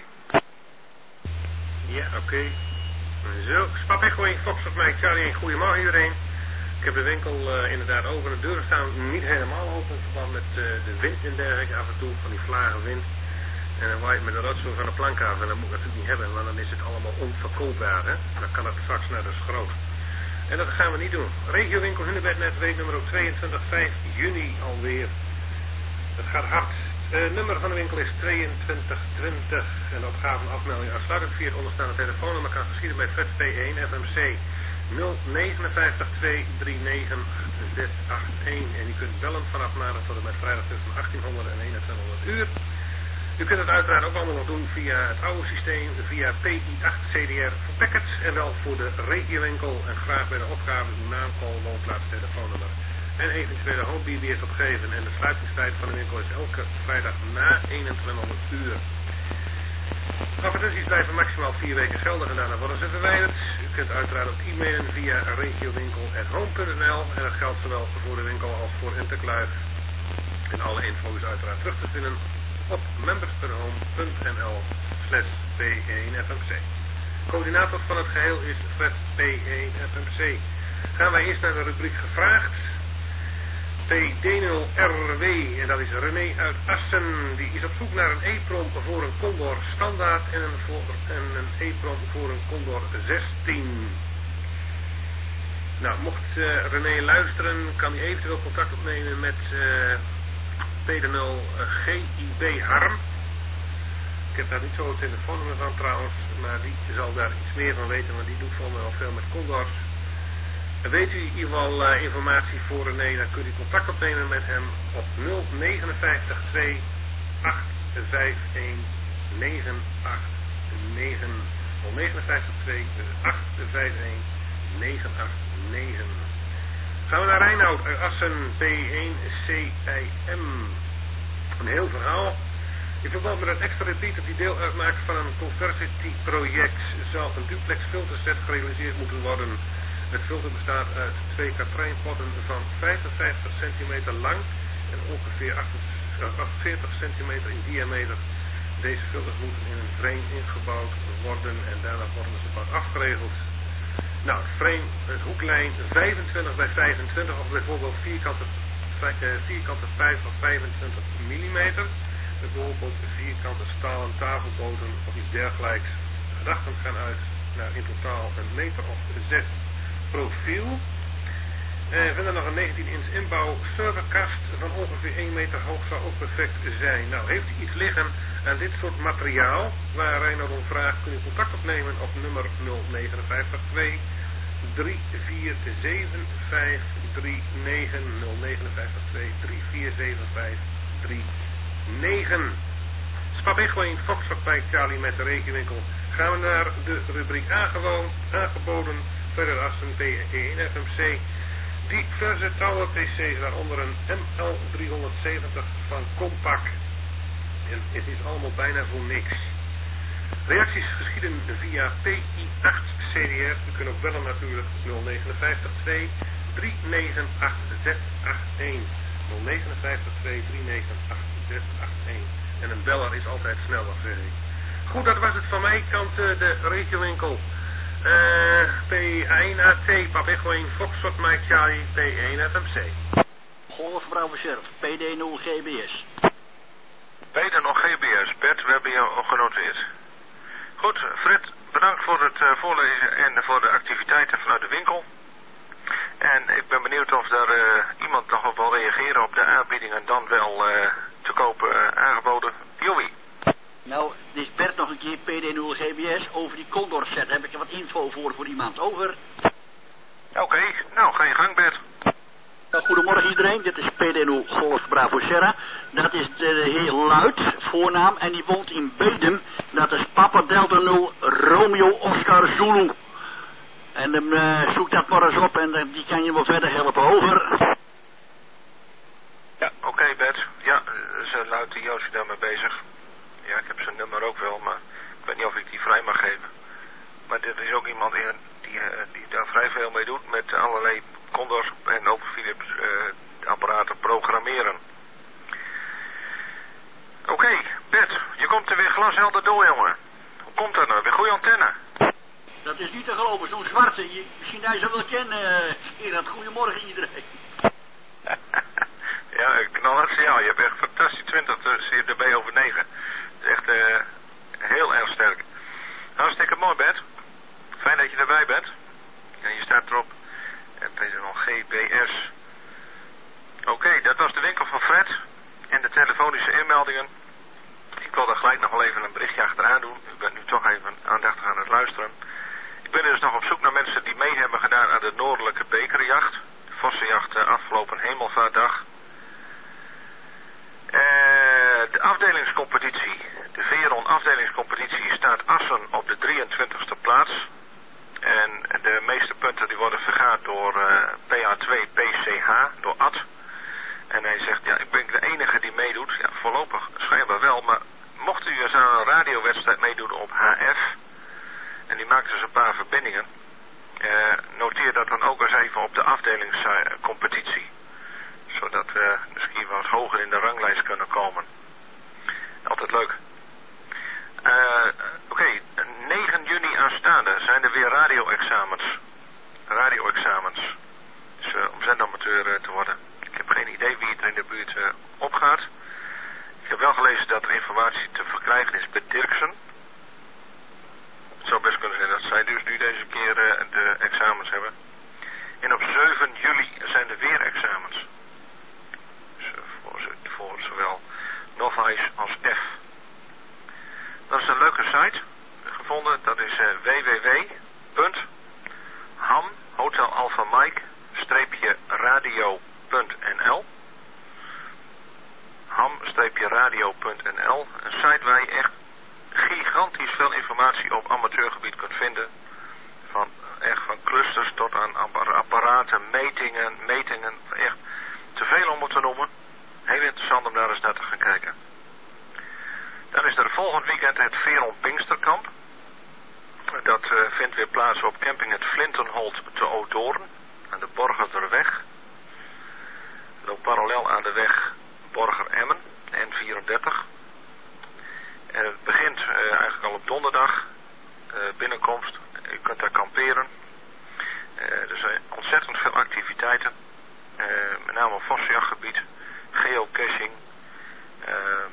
Ja, oké. Okay. Zo, Spap Echo in Fox of mij, Charlie, goedemorgen iedereen. Ik heb de winkel uh, inderdaad open. De deuren staan niet helemaal open in verband met uh, de wind en dergelijke af en toe, van die vlagen wind. En dan waait met de rotzooi van de plank af en dat moet ik natuurlijk niet hebben, want dan is het allemaal onverkoopbaar, hè. Dan kan het straks naar de schroot. En dat gaan we niet doen. Regiowinkel Hunebednet, week nummer tweeëntwintig, vijf juni alweer. Dat gaat hard. Het uh, nummer van de winkel is tweeëntwintig twintig en de opgave en afmelding afsluitend via het onderstaande telefoonnummer kan geschieden bij Fred P één F M C nul negen vijf twee drie negen acht zes acht één en u kunt bellen vanaf maandag tot en met vrijdag tussen achttienhonderd en eenentwintighonderd uur. U kunt het uiteraard ook allemaal nog doen via het oude systeem, via P I acht C D R voor packets en wel voor de regiowinkel en graag bij de opgave uw naam, call, woonplaats, telefoonnummer en eventuele homebierbeers opgeven. En de sluitingstijd van de winkel is elke vrijdag na eenentwintighonderd uur. Advertenties blijven maximaal vier weken geldig en daarna worden ze verwijderd. U kunt uiteraard ook e-mailen via regiowinkel at home punt n l en dat geldt zowel voor de winkel als voor Interkluif. En alle info is uiteraard terug te vinden op members.home punt n l slash P één F M C. Coördinator van het geheel is Fred P één F M C. Gaan wij eerst naar de rubriek gevraagd. P D nul R W, en dat is René uit Assen. Die is op zoek naar een E-prom voor een Condor standaard en een, voor, en een E-prom voor een Condor zestien. Nou, mocht uh, René luisteren, kan hij eventueel contact opnemen met uh, P D nul G I B Harm. Ik heb daar niet zo het telefoonnummer van trouwens, maar die zal daar iets meer van weten, want die doet voor mij al veel met Condors. Weet u in ieder geval uh, informatie voor René, dan kunt u contact opnemen met hem op nul negen vijf twee acht vijf een negen acht negen nul negen vijf twee acht vijf een negen acht negen. Gaan we naar Reinoud uit Assen, P één C I M. Een heel verhaal. In verband met een extra repeater die deel uitmaakt van een conversity-project zal een duplex filterset gerealiseerd moeten worden. Het filter bestaat uit twee katrijnpotten van vijfenvijftig centimeter lang en ongeveer achtenveertig centimeter in diameter. Deze filters moeten in een frame ingebouwd worden en daarna worden ze pas afgeregeld. Nou, het frame, het hoeklijn vijfentwintig bij vijfentwintig of bijvoorbeeld vierkante, vierkante vijf of vijfentwintig millimeter. Bijvoorbeeld vierkante stalen tafelboten of iets dergelijks. De gedachten gaan uit naar in totaal een meter of zes profiel. En verder nog een negentien inch inbouw serverkast van ongeveer één meter hoog zou ook perfect zijn. Nou, heeft u iets liggen aan dit soort materiaal waar Reinoud om vraagt, kun je contact opnemen op nummer nul negen vijf twee drie vier zeven vijf drie negen nul negen vijf twee drie vier zeven vijf drie negen. Spap Echo in Foxtrot bij Charlie met de regiowinkel. Gaan we naar de rubriek aangewoon, aangeboden. Verder Assen P één F M C. Diverse Tower P C's, waaronder een M L driehonderdzeventig van Compaq. En het is allemaal bijna voor niks. Reacties geschieden via P I acht C D R. U kunt ook bellen natuurlijk nul negen vijf twee drie negen acht zes acht een. nul negen vijf twee drie negen acht zes acht een. En een beller is altijd sneller, zeg ik. Goed, dat was het van mijn kant, uh, de regiowinkel. Uh, P één A T, Pap Echo één, Foxtrot Mike Charlie, P één F M C. Golf Bravo Sheriff, P D nul G B S. P D nul G B S, Bert, we hebben jou genoteerd. Goed, Fred, bedankt voor het uh, voorlezen en voor de activiteiten vanuit de winkel. En ik ben benieuwd of er uh, iemand nog op wil reageren op de aanbiedingen dan wel uh, te koop uh, aangeboden. Joey. Nou, dit is Bert nog een keer P D nul G B S over die Condor set. Heb ik er wat info voor voor iemand? Over. Oké, okay, nou ga je gang Bert. Uh, goedemorgen iedereen, dit is P D nul Golf Bravo Serra. Dat is de heer Luit, voornaam, en die woont in Bedum. Dat is Papa Delta nul Romeo Oscar Zulu. En dan uh, zoek dat maar eens op en uh, die kan je wel verder helpen. Over. Ja, oké okay, Bert. Ja, ze Luit die Joosje daarmee bezig. Ja, ik heb zijn nummer ook wel, maar ik weet niet of ik die vrij mag geven. Maar dit is ook iemand die, die, uh, die daar vrij veel mee doet met allerlei Condors en ook Philips uh, apparaten programmeren. Oké, okay, Bert, je komt er weer glashelder door, jongen. Hoe komt dat nou? Weer goede antenne? Dat is niet te geloven, zo'n zwarte. Je, misschien dat je ze wel kennen. Uh, Goedemorgen iedereen. Ja, ik knal het signaal. Je hebt echt fantastisch twintig C D B over negen. Dat is echt uh, heel erg sterk. Hartstikke mooi, Bert. Fijn dat je erbij bent. En je staat erop. P D nul G B S. Oké, okay, dat was de winkel van Fred. En de telefonische inmeldingen. Ik wil daar gelijk nog wel even een berichtje achteraan doen. U bent nu toch even aandachtig aan het luisteren. Ik ben dus nog op zoek naar mensen die mee hebben gedaan aan de Noordelijke Bekerjacht. De Vossenjacht uh, afgelopen Hemelvaartdag. Uh, de afdelingscompetitie, de Veron afdelingscompetitie staat Assen op de drieëntwintigste plaats. En de meeste punten die worden vergaard door uh, P A twee P C H, door Ad. En hij zegt, ja, ik ben de enige die meedoet. Ja, voorlopig schijnbaar wel, maar mocht u eens aan een radiowedstrijd meedoen op H F, en die maakt dus een paar verbindingen, uh, noteer dat dan ook eens even op de afdelingscompetitie. Zodat we misschien wat hoger in de ranglijst kunnen komen. Altijd leuk. Uh, Oké, okay. negen juni aanstaande zijn er weer radio-examens. Radio-examens. Dus uh, om zendamateur uh, te worden. Ik heb geen idee wie het er in de buurt uh, opgaat. Ik heb wel gelezen dat er informatie te verkrijgen is bij Dirksen. Het zou best kunnen zijn dat zij dus nu deze keer uh, de examens hebben. En op zeven juli zijn er weer examens. Dus uh, voor, voor zowel Novice als F. Dat is een leuke site gevonden. Dat is uh, w w w punt ham hotel alpha mike radio punt n l ham radio punt n l. Een site waar je echt gigantisch veel informatie op amateurgebied kunt vinden. Van, echt van clusters tot aan apparaten, metingen, metingen. Echt te veel om het te noemen. Heel interessant om daar eens naar te gaan kijken. Dan is er volgend weekend het Veron Pinksterkamp. Dat uh, vindt weer plaats op camping het Flintenholt te Oudoorn. Aan de Borgerderweg. Loopt parallel aan de weg Borger-Emmen, N vierendertig. En het begint uh, eigenlijk al op donderdag. Uh, binnenkomst. U kunt daar kamperen. Uh, er zijn ontzettend veel activiteiten. Uh, met name op vossenjachtgebied. Geocaching. Uh,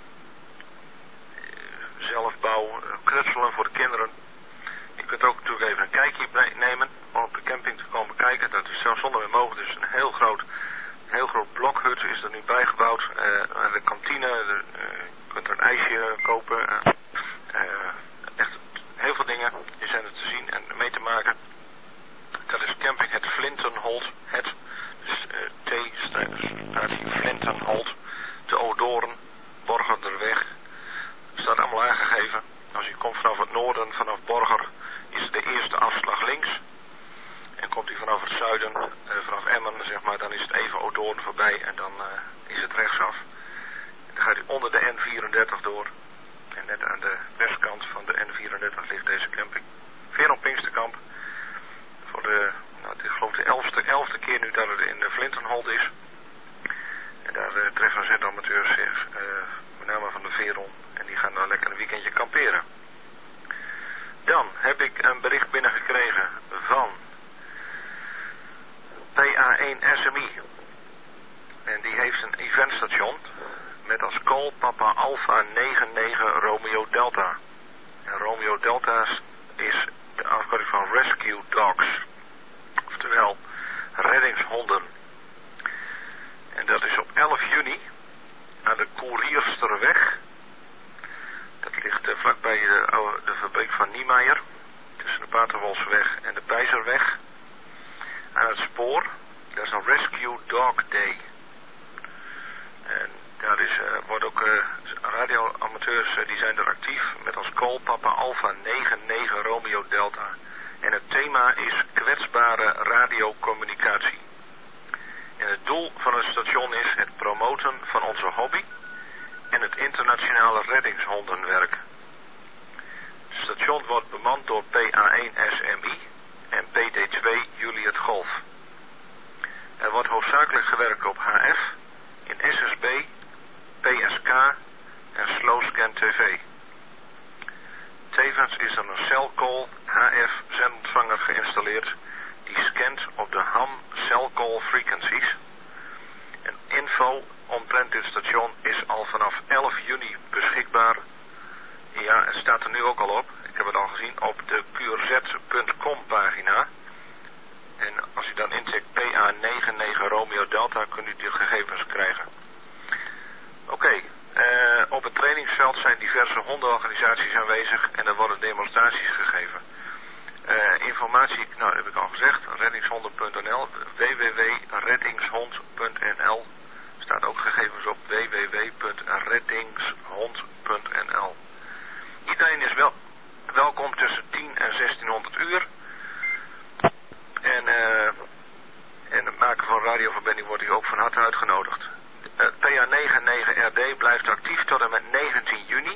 zelfbouw. Knutselen voor de kinderen. Je kunt ook natuurlijk even een kijkje nemen om op de camping te komen kijken. Dat is zelfs zonder meer mogelijk. Dus een heel groot, heel groot blokhut is er nu bijgebouwd. Uh, de kantine, de, uh, je kunt er een ijsje kopen. Uh, uh, echt heel veel dingen zijn er te zien en mee te maken. Dat is camping het Flintenholt. Het, dus uh, T, Flintenholt, te Oudoorn, Borgerderweg. Staat allemaal aangegeven. Als je komt vanaf het noorden, vanaf Borger, is de eerste afslag links. En komt u vanaf het zuiden, uh, vanaf Emmen, zeg maar, dan is het even Oudoorn voorbij en dan uh, is het rechtsaf. En dan gaat u onder de N vierendertig door. En net aan de westkant van de N vierendertig ligt deze camping. Veron Pinksterkamp. Voor de, nou, ik geloof de elfste, elfste keer nu dat het in de Flintenholt is. En daar uh, treffen zendamateurs zich, uh, met name van de Veron. En die gaan dan lekker een weekendje kamperen. Dan heb ik een bericht binnengekregen van P A één S M I. En die heeft een eventstation met als call Papa Alpha negen negen Romeo Delta. En Romeo Delta is de afkorting van Rescue Dogs. Oftewel reddingshonden. En dat is op elf juni aan de Koeriersterweg. Dat ligt uh, vlakbij de, oude, de fabriek van Niemeyer. Tussen de Paterwolsweg en de Bijzerweg. Aan het spoor. Dat is een Rescue Dog Day. En daar is, uh, wordt ook uh, radioamateurs uh, die zijn er actief. Met als call Papa Alpha negen negen Romeo Delta. En het thema is kwetsbare radiocommunicatie. En het doel van het station is het promoten van onze hobby en het internationale reddingshondenwerk. Het station wordt bemand door P A één S M I en P D twee Juliet Golf. Er wordt hoofdzakelijk gewerkt op H F, in S S B, P S K en Slowscan T V. Tevens is er een Cellcall H F zendontvanger geïnstalleerd die scant op de Ham Cellcall frequencies. En info omtrent dit station is al vanaf elf juni beschikbaar. Ja, het staat er nu ook al op. Ik heb het al gezien op de Q R Z punt com pagina. En als u dan intikt P A negen negen Romeo Delta kunt u die gegevens krijgen. Oké, okay, uh, op het trainingsveld zijn diverse hondenorganisaties aanwezig en er worden demonstraties gegeven. Uh, informatie, nou dat heb ik al gezegd, reddingshonden punt n l, w w w punt reddingshond punt n l. Er staat ook gegevens op w w w punt reddingshond punt n l. Iedereen is wel welkom tussen tien en zestienhonderd uur. En, uh, en het maken van radioverbinding wordt u ook van harte uitgenodigd. Het P A negen negen R D blijft actief tot en met negentien juni.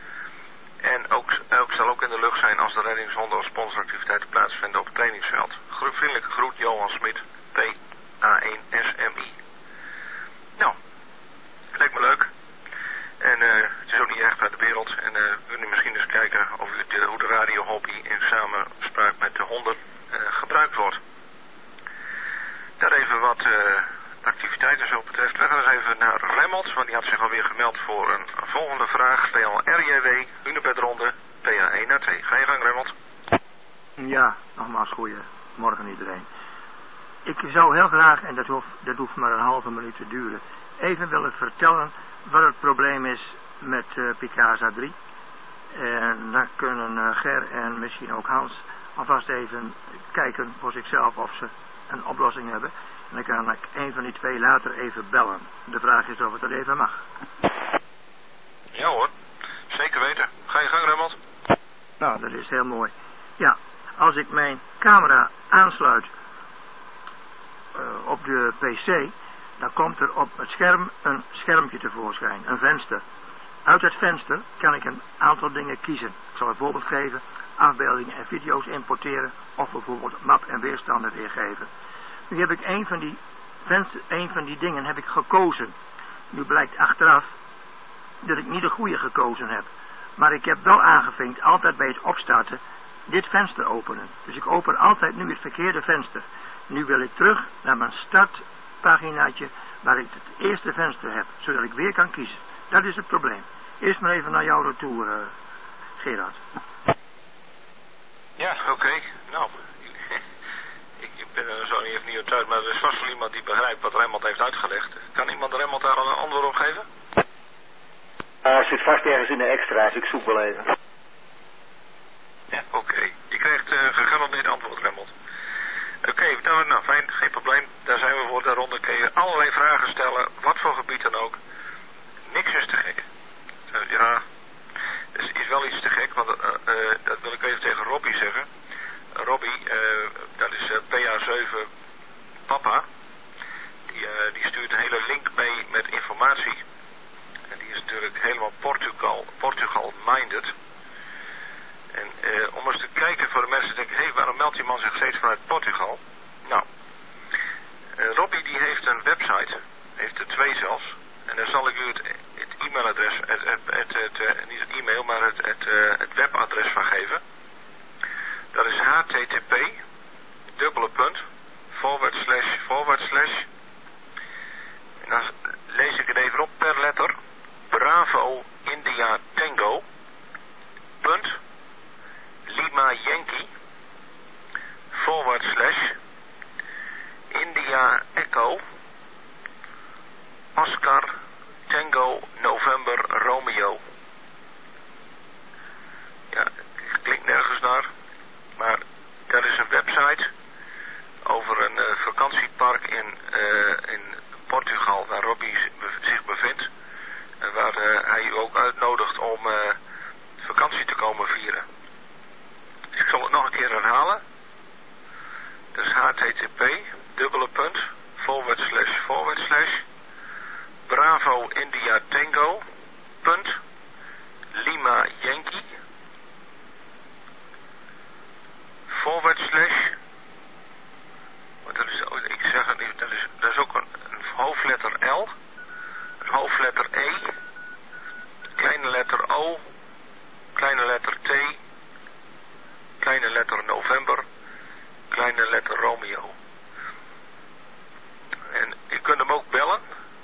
En ook, ook zal ook in de lucht zijn als de reddingshonden als sponsoractiviteiten plaatsvinden op het trainingsveld. Gro- vriendelijke groet, Johan Smit, P A één S M I. Nou, lijkt me leuk. En uh, het is ook niet echt uit de wereld. En uh, we kunnen misschien eens kijken of u de, hoe de radiohobby in samenspraak met de honden uh, gebruikt wordt. Daar even wat uh, activiteiten zo betreft. We gaan eens even naar Remmelt, want die had zich alweer gemeld voor een volgende vraag. P L R J W, Hunebedronde, P A één naar twee. Ga je gang, Remmelt? Ja, nogmaals goeiemorgen iedereen. Ik zou heel graag, en dat hoeft, dat hoeft maar een halve minuut te duren, even willen vertellen wat het probleem is met uh, Picasa drie. En dan kunnen uh, Ger en misschien ook Hans alvast even kijken voor zichzelf of ze een oplossing hebben. En dan kan ik een van die twee later even bellen. De vraag is of het er even mag. Ja hoor, zeker weten. Ga je gang, Remmelt? Nou, dat is heel mooi. Ja, als ik mijn camera aansluit uh, op de P C, dan komt er op het scherm een schermpje tevoorschijn, een venster. Uit het venster kan ik een aantal dingen kiezen. Ik zal een voorbeeld geven, afbeeldingen en video's importeren of bijvoorbeeld map en weerstanden weergeven. Nu heb ik een van die, venster, een van die dingen heb ik gekozen. Nu blijkt achteraf dat ik niet de goede gekozen heb. Maar ik heb wel aangevinkt, altijd bij het opstarten, dit venster openen. Dus ik open altijd nu het verkeerde venster. Nu wil ik terug naar mijn startpaginaatje waar ik het eerste venster heb, zodat ik weer kan kiezen. Dat is het probleem. Eerst maar even naar jouw retour, uh, Gerard. Ja, oké. Okay. Nou, ik, ik ben er zo niet even niet op uit, maar er is vast wel iemand die begrijpt wat Remmelt heeft uitgelegd. Kan iemand Remmelt daar al een antwoord op geven? Uh, zit vast ergens in de extra's, ik zoek wel even. Ja, oké. Okay. Je krijgt uh, gegarandeerd antwoord, Remmelt. Oké, okay, nou, nou fijn, geen probleem. Daar zijn we voor. Daaronder kun je allerlei vragen stellen, wat voor gebied dan ook. Niks is te gek. Uh, ja, er is wel iets te gek, want uh, uh, dat wil ik even tegen Robbie zeggen. Uh, Robbie, uh, dat is uh, P A zeven Papa. Die, uh, die stuurt een hele link mee met informatie. En die is natuurlijk helemaal Portugal, Portugal minded. En uh, om eens te kijken voor de mensen die denken, hé, hey, waarom meldt die man zich steeds vanuit Portugal? Nou, uh, Robbie die heeft een website, heeft er twee zelfs. En dan zal ik u het, het e-mailadres, het, het, het, het, het, niet het e-mail, maar het, het, uh, het webadres van geven. Dat is h t t p dubbele punt forward slash forward slash. En dan lees ik het even op per letter. Bravo India Tango punt H T T P, dubbele punt, forward slash, forward slash, Bravo India Tango, punt, Lima Yankee, forward slash, want dat is, ik zeg het niet, dat is, dat is ook een, een hoofdletter L, een hoofdletter E, kleine letter O, kleine letter T, kleine letter November, kleine letter Romeo. En je kunt hem ook bellen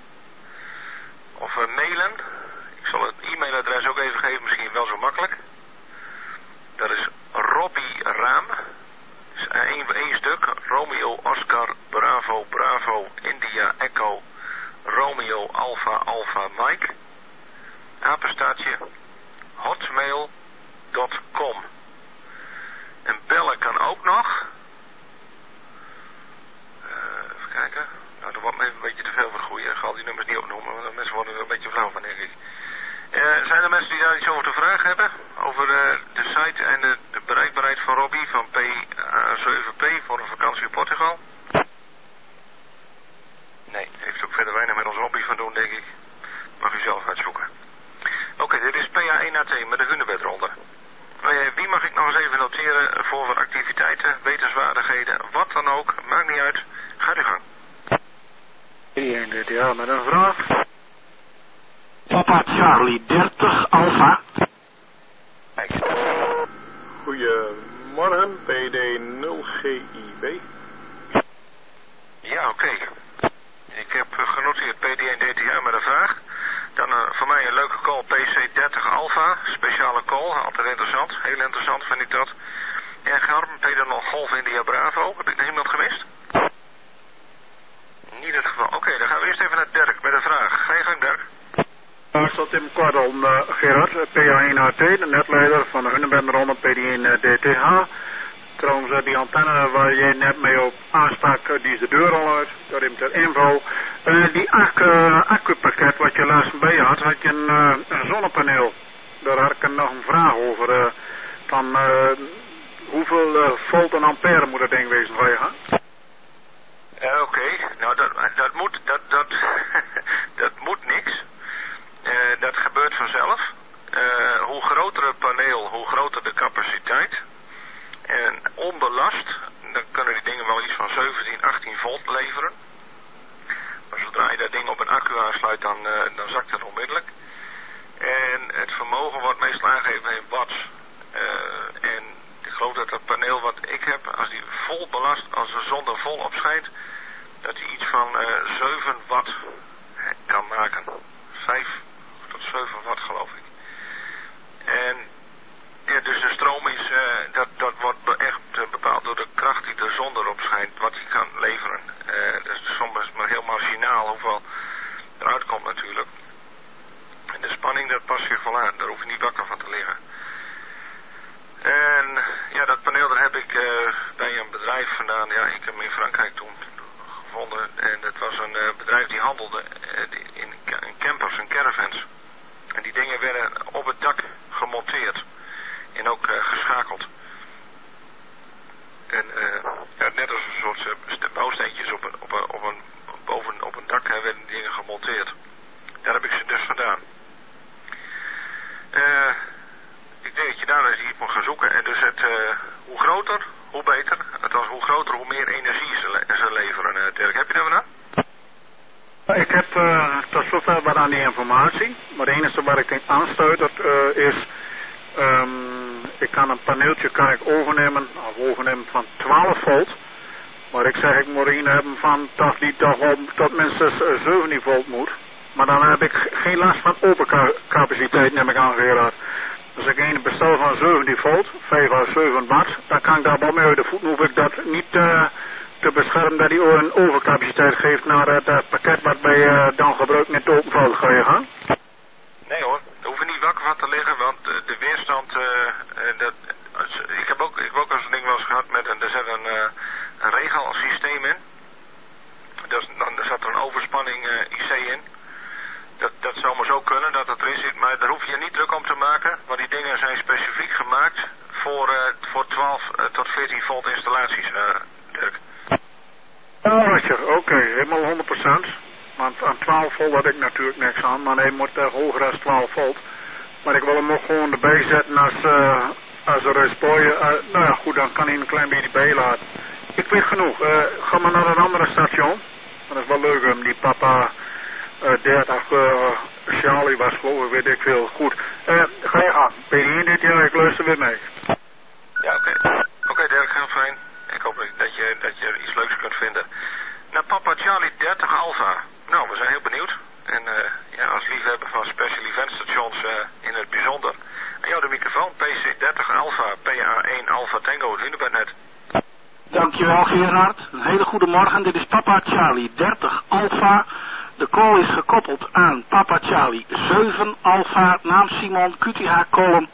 of uh, mailen. Ik zal het e-mailadres ook even geven, misschien wel zo makkelijk. Dat is Robbie Raam. Dat is één, één stuk. Romeo Oscar Bravo Bravo India Echo Romeo Alpha Alpha Mike. Apenstaartje hotmail punt com. En bellen kan ook nog. Uh, even kijken. Nou, dat wordt me even een beetje te veel voor het goede. Ik ga al die nummers niet opnoemen, want de mensen worden er een beetje flauw van, denk ik. Uh, zijn er mensen die daar iets over te vragen hebben? Over uh, de site en de, de bereikbaarheid van Robbie van P zeven P voor een vakantie in Portugal? Nee, heeft ook verder weinig met ons Robbie van doen, denk ik. Mag u zelf uitzoeken. Oké, okay, dit is P A één A T met de Hunebedronde. Uh, wie mag ik nog eens even noteren voor wat activiteiten, wetenswaardigheden, wat dan ook, maakt niet uit. Gaat u gang. Ja, met een vraag. Papa Charlie dertig Alpha. Goedemorgen, P D nul G I B. Ja, oké. Okay. Ik heb genoteerd P D één D T H met een vraag. Dan uh, voor mij een leuke call P C dertig Alpha, speciale call, altijd interessant, heel interessant vind ik dat. En Garm, P D nul Golf India Bravo, heb ik nog iemand gemist? Niet het geval. Oké, okay, dan gaan we eerst even naar Dirk met een vraag. Ga je gang, Dirk. Ik zal Tim Kordel, uh, Gerard, P A één A T, de netleider van de Hunebedronde P D één uh, D T H. Trouwens, uh, die antenne waar jij net mee op aanstak, uh, die is de deur al uit. Dat is ter info. Uh, die accu, accupakket wat je laatst bij had, had je een, uh, een zonnepaneel. Daar had ik nog een vraag over. Uh, van uh, hoeveel uh, volt en ampère moet dat ding wezen van je gaan? Uh, Oké, okay. Nou dat, dat moet, dat, dat, dat moet niks. Uh, dat gebeurt vanzelf. Uh, hoe groter het paneel, hoe groter de capaciteit. En onbelast, dan kunnen die dingen wel iets van zeventien, achttien volt leveren. Maar zodra je dat ding op een accu aansluit, dan, uh, dan zakt het onmiddellijk. En het vermogen wordt meestal aangegeven in watts. Uh, en ik geloof dat het paneel wat ik heb, als die vol belast, als de zon er vol op schijnt, dat hij iets van uh, zeven watt kan maken. vijf tot zeven watt geloof ik. En ja, dus de stroom is, uh, dat, dat wordt echt uh, bepaald door de kracht die de zon erop schijnt, wat hij kan leveren. Uh, dus soms maar heel marginaal hoeveel eruit komt natuurlijk. En de spanning, dat past zich wel aan, daar hoef je niet wakker van te liggen. En ja, dat paneel daar heb ik uh, bij een bedrijf vandaan, ja, ik heb hem in Frankrijk toen gevonden. En dat was een uh, bedrijf die handelde uh, die in, in campers en caravans. En die dingen werden op het dak gemonteerd. En ook uh, geschakeld. En uh, ja, net als een soort uh, bouwsteentjes op een, op een, op een, boven op een dak uh, werden die dingen gemonteerd. Daar heb ik ze dus vandaan. Uh, ik denk dat je daar eens iets moet gaan zoeken. En dus het, uh, hoe groter, hoe beter. Althans, hoe groter, hoe meer energie ze, le ze leveren. Uh, Dirk, heb je daar vandaan? Ik heb uh, tot zover wat aan die informatie. Maar het enige waar ik denk aansluit, dat uh, is... Um, ik kan een paneeltje kan ik overnemen, of overnemen van twaalf volt. Maar ik zeg, ik moet er een hebben van dat die toch wel tot minstens uh, zeventien volt moet. Maar dan heb ik geen last van opencapaciteit, neem ik aan, Gerard. Als ik een bestel van zeventien volt, vijf à zeven watt, dan kan ik daar wel mee uit de voet. Dan hoef ik dat niet uh, te beschermen dat hij een overcapaciteit geeft naar het uh, pakket wat wij uh, dan gebruiken in het openveld. Ga je gaan? Nee hoor, daar hoef je niet wakker van te liggen, want uh, de weerstand, uh, uh, dat, uh, ik heb ook, ik heb ook zo'n ding wel eens gehad met een, er zit een, uh, een regelsysteem in. Dus, dan er zat er een overspanning uh, I C in. Dat, dat zou maar zo kunnen dat het erin zit, maar daar hoef je niet druk om te maken, want die dingen zijn specifiek gemaakt voor, uh, voor twaalf uh, tot veertien volt installaties, uh, Dirk. switcher, oké, okay, helemaal honderd procent. Want aan twaalf volt had ik natuurlijk niks aan, maar hij moet uh, hoger dan twaalf volt. Maar ik wil hem ook gewoon erbij zetten als, uh, als er is plooien. Uh, nou ja, goed, dan kan hij een klein beetje bijlaten. Ik weet genoeg. Uh, ga maar naar een andere station. Dat is wel leuk, um, die papa uh, dertig uh, Charlie was geloof ik, weet ik veel. Goed. Uh, ga je aan. Ben je in dit jaar? Ik luister weer mee. Ja, oké. Okay. Oké, okay, Dirk, heel fijn. Ik hoop dat je, dat je iets leuks kunt vinden. Naar papa Charlie dertig Alpha. Nou, we zijn heel benieuwd. En uh, ja, als liefhebber van special event stations uh, in het bijzonder. En jou de microfoon, P C dertig Alpha, P A één Alpha Tango, het Hunebednet. Dankjewel Gerard. Een hele goede morgen. Dit is papa Charlie dertig Alpha. De call is gekoppeld aan papa Charlie zeven Alpha, naam Simon, Q T H column.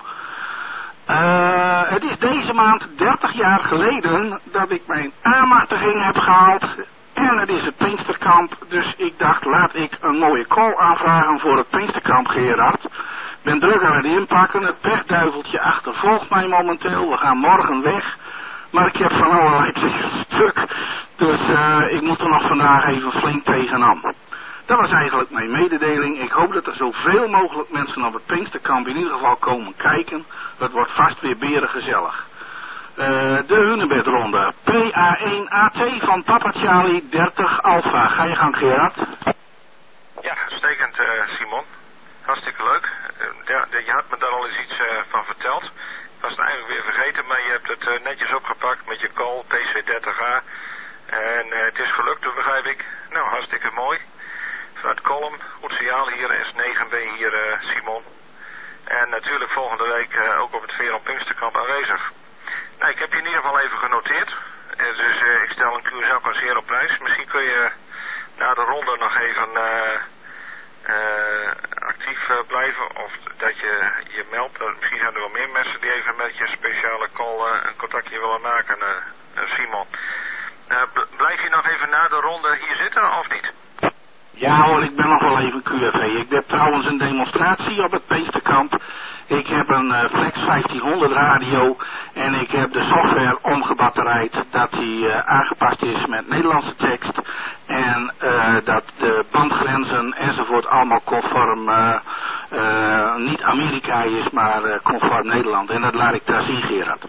Uh, het is deze maand dertig jaar geleden dat ik mijn aanmachtiging heb gehaald. En het is het Pinksterkamp, dus ik dacht laat ik een mooie call aanvragen voor het Pinksterkamp, Gerard. Ik ben druk aan het inpakken, het pechduiveltje achtervolgt mij momenteel, we gaan morgen weg. Maar ik heb van allerlei dingen stuk, dus uh, ik moet er nog vandaag even flink tegenaan. Dat was eigenlijk mijn mededeling. Ik hoop dat er zoveel mogelijk mensen op het Pinksterkamp in ieder geval komen kijken. Het wordt vast weer berengezellig. Uh, de Hunebedronde. P A één A T van Papa Charlie dertig Alpha. Ga je gang, Gerard? Ja, uitstekend uh, Simon. Hartstikke leuk. Uh, ja, je had me daar al eens iets uh, van verteld. Ik was het eigenlijk weer vergeten, maar je hebt het uh, netjes opgepakt met je call P C dertig A. En uh, het is gelukt, begrijp ik. Nou, hartstikke mooi. Vanuit Column, goed signaal hier, S negen B hier uh, Simon. En natuurlijk volgende week uh, ook op het Veron Pinksterkamp aanwezig. Nou, ik heb je in ieder geval even genoteerd. Uh, dus uh, ik stel een Curaçao zeer op prijs. Misschien kun je na de ronde nog even uh, uh, actief uh, blijven. Of dat je je meldt. Uh, misschien zijn er wel meer mensen die even met je speciale call uh, een contactje willen maken, uh, uh, Simon. Uh, blijf je nog even na de ronde hier zitten of niet? Ja hoor, ik ben nog wel even Q F V. Ik heb trouwens een demonstratie op het Pinksterkamp. Ik heb een uh, Flex vijftienhonderd radio en ik heb de software omgebatterijd dat die uh, aangepast is met Nederlandse tekst en uh, dat de bandgrenzen enzovoort allemaal conform uh, uh, niet Amerika is, maar uh, conform Nederland. En dat laat ik daar zien, Gerard.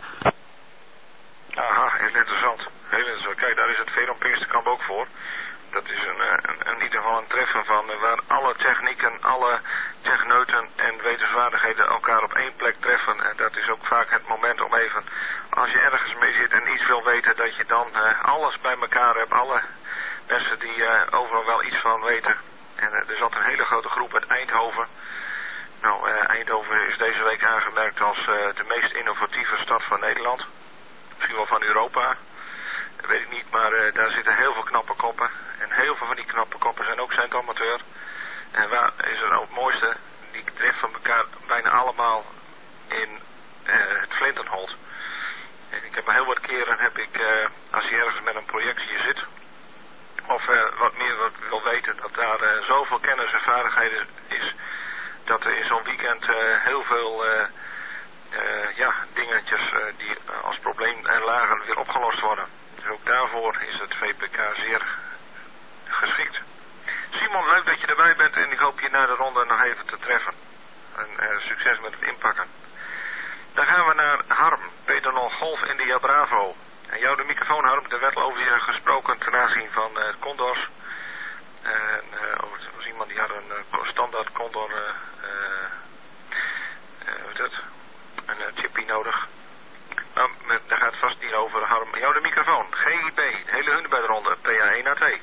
Aha, heel interessant. Heel interessant. Kijk, daar is het Veron Pinksterkamp ook voor. Dat is een, een, in ieder geval een treffen van uh, waar alle technieken, alle techneuten en wetenswaardigheden elkaar op één plek treffen. En dat is ook vaak het moment om even, als je ergens mee zit en iets wil weten, dat je dan uh, alles bij elkaar hebt. Alle mensen die uh, overal wel iets van weten. En uh, er zat een hele grote groep uit Eindhoven. Nou, uh, Eindhoven is deze week aangemerkt als uh, de meest innovatieve stad van Nederland. Misschien wel van Europa. Dat weet ik niet, maar uh, daar zitten heel veel knappe koppen. En heel veel van die knappe koppen zijn ook centamateur. En waar is er nou het mooiste? Die treffen elkaar bijna allemaal in uh, het Flintenholt. En ik heb heel wat keren, heb ik, uh, als je ergens met een projectje zit, of uh, wat meer wat wil weten, dat daar uh, zoveel kennis en vaardigheden is, dat er in zo'n weekend uh, heel veel uh, uh, ja, dingetjes uh, die uh, als probleem en lagen weer opgelost worden. Dus ook daarvoor is het V P K zeer geschikt. Simon, leuk dat je erbij bent en ik hoop je na de ronde nog even te treffen. En uh, succes met het inpakken. Dan gaan we naar Harm, Peter nul Golf India Bravo. En jou de microfoon, Harm. Er werd over je gesproken ten aanzien van uh, Condors. En uh, er was iemand die had een uh, standaard Condor uh, uh, uh, wat is het? een uh, chippy nodig. Nou, met, daar gaat het vast niet over, Harm. Jou de microfoon, G I B, hele Hunebedronde, P A één A T.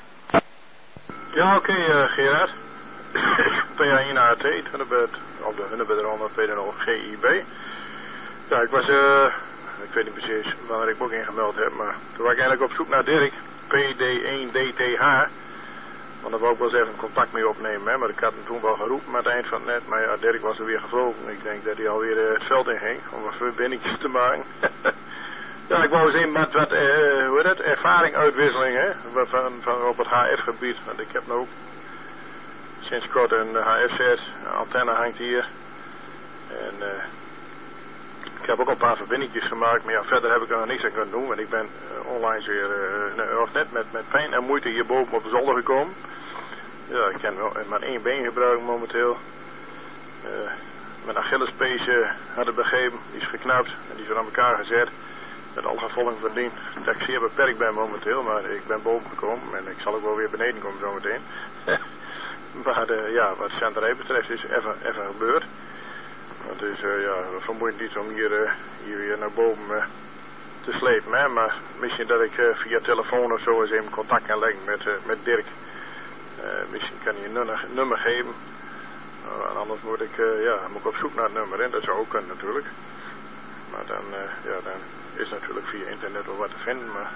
Ja, oké, okay, uh, Gerard. P A één A T, Hunebed, op de Hunebedronde, Peter nul G I B. Ja, ik was, uh, ik weet niet precies waar ik ook ingemeld heb, maar toen was ik eigenlijk op zoek naar Dirk, P D één D T H. Want daar wou ik wel eens even contact mee opnemen, hè, maar ik had hem toen wel geroepen aan het eind van het net. Maar ja, Dirk was er weer gevlogen. Ik denk dat hij alweer uh, het veld in ging om wat verbindingjes te maken. Ja, ik wou eens even wat, wat uh, hoe heet het, ervaring uitwisseling, hè, van, van op het H F-gebied. Want ik heb nou ook sinds kort een H F-set, een antenne hangt hier. En uh, ik heb ook al een paar verbindingjes gemaakt, maar ja, verder heb ik er nog niks aan kunnen doen. Want ik ben uh, online weer uh, nog net met, met pijn en moeite hier boven op de zolder gekomen. Ja, ik kan wel maar één been gebruiken momenteel. Uh, mijn Achillespees uh, had ik begrepen, die is geknapt en die is weer aan elkaar gezet. Met al gevolgen van dien dat ik zeer beperkt ben momenteel, maar ik ben boven gekomen en ik zal ook wel weer beneden komen zometeen. Maar uh, ja, wat centerij betreft is even, even gebeurd. Het is uh, ja, vermoeiend niet om hier, uh, hier weer naar boven uh, te slepen, hè? Maar misschien dat ik uh, via telefoon of zo eens even contact kan leggen met, uh, met Dirk. Uh, misschien kan hij een nummer, nummer geven. Uh, en anders moet ik, uh, ja, moet ik op zoek naar het nummer, hè? Dat zou ook kunnen natuurlijk. Maar dan, uh, ja, dan is natuurlijk via internet wel wat te vinden, maar...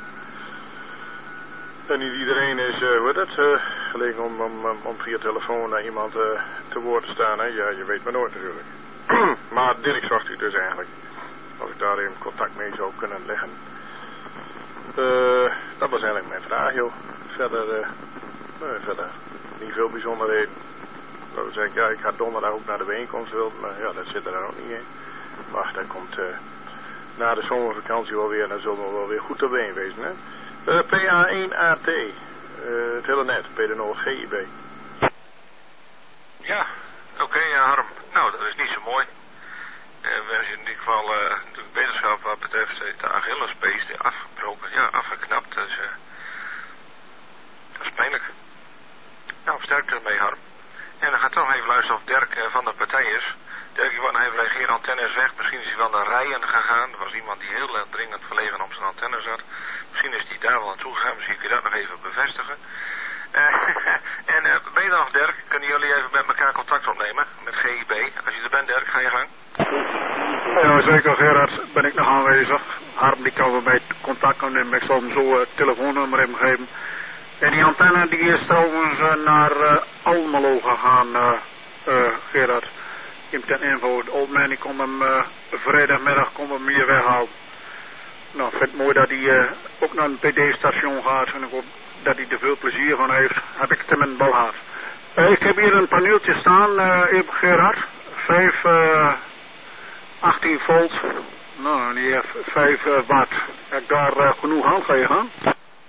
En niet iedereen is, uh, hoe heet het, uh, gelegen om, om, om via telefoon naar iemand uh, te woord te staan, hè? Ja, je weet maar nooit natuurlijk. Maar Dirk zocht u dus eigenlijk. Of ik daar even contact mee zou kunnen leggen. Uh, dat was eigenlijk mijn vraag, joh. Verder, uh, uh, verder niet veel bijzonderheden. Laten we zeggen, ja, ik had donderdag ook naar de bijeenkomst wild, maar ja, dat zit er dan ook niet in. Maar dat komt uh, na de zomervakantie wel weer, dan zullen we wel weer goed te been wezen, hè. Uh, P A één A T, uh, het hele net, P D nul G I B. Ja, oké, okay, ja, Harm. Nou, dat is niet zo mooi. Uh, we hebben in ieder geval uh, de wetenschap wat betreft de Achillespees die afgebroken, ja, afgeknapt. Dus, uh, dat is pijnlijk. Nou, sterkte ermee, Harm. En dan gaat toch even luisteren of Dirk uh, van de partij is. Dirk, je wordt nog even reageren, antennes weg. Misschien is hij wel naar rijen gegaan. Er was iemand die heel uh, dringend verlegen op zijn antenne zat. Misschien is hij daar wel naartoe gegaan. Misschien kun je dat nog even bevestigen. Uh, en uh, ben je dan nog, Dirk? Kunnen jullie even met elkaar contact opnemen? Met G I B. Als je er bent, Dirk, ga je gang. Ja, zeker, Gerard. Ben ik nog aanwezig. Harm die kan wel bij contact opnemen. Ik zal hem zo het uh, telefoonnummer even geven. En die antenne die is trouwens uh, naar uh, Almelo gegaan, uh, uh, Gerard. Je hebt ten info. De old man die komt hem uh, vrijdagmiddag komt hem hier weghalen. Nou, ik vind het mooi dat hij uh, ook naar een P D-station gaat. En ik hoop dat hij er veel plezier van heeft. Heb ik het hem in het bal gehad. Uh, ik heb hier een paneeltje staan, uh, even Gerard. vijf, uh, achttien volt. Nou, die heeft vijf uh, watt. Heb ik daar uh, genoeg aan? Ga je gaan?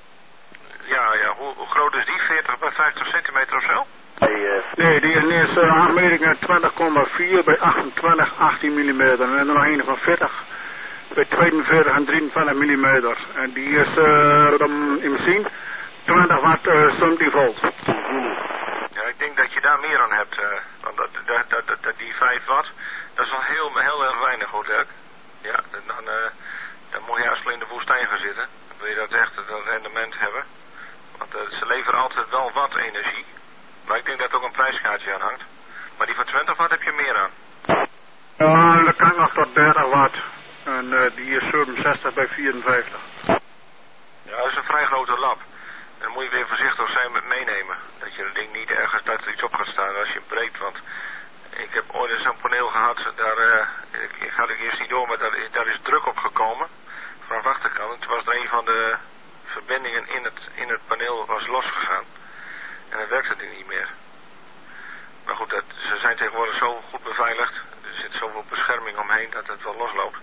Ja, ja. Hoe, hoe groot is die? veertig bij vijftig centimeter of zo? Nee, die is uh, aanmetingen twintig komma vier bij achtentwintig, achttien millimeter. En dan nog een van veertig bij tweeënveertig en drieëntwintig millimeter. En die is, uh, dan in zien, twintig watt, uh, zeventien volt. Ja, ik denk dat je daar meer aan hebt. Uh, want dat, dat, dat, dat, dat, die vijf watt, dat is wel heel, heel erg weinig, hoor, Dirk. Ja, dan, uh, dan moet je als in de woestijn gaan zitten. Dan wil je dat echt dat rendement hebben. Want uh, ze leveren altijd wel wat energie. Maar ik denk dat er ook een prijskaartje aan hangt. Maar die van twintig watt heb je meer aan. Ja, dat kan nog tot dertig watt. En uh, die is zevenenzestig bij vierenvijftig. Ja, dat is een vrij grote lab. En dan moet je weer voorzichtig zijn met meenemen. Dat je het ding niet ergens dat er iets op gaat staan als je hem breekt. Want ik heb ooit eens een paneel gehad. Daar uh, ik, ga ik eerst niet door, maar daar, daar is druk op gekomen. Vanaf de achterkant. En toen was er een van de verbindingen in het, in het paneel was losgegaan. En dan werkt het niet meer. Maar goed, dat, ze zijn tegenwoordig zo goed beveiligd. Er zit zoveel bescherming omheen dat het wel losloopt.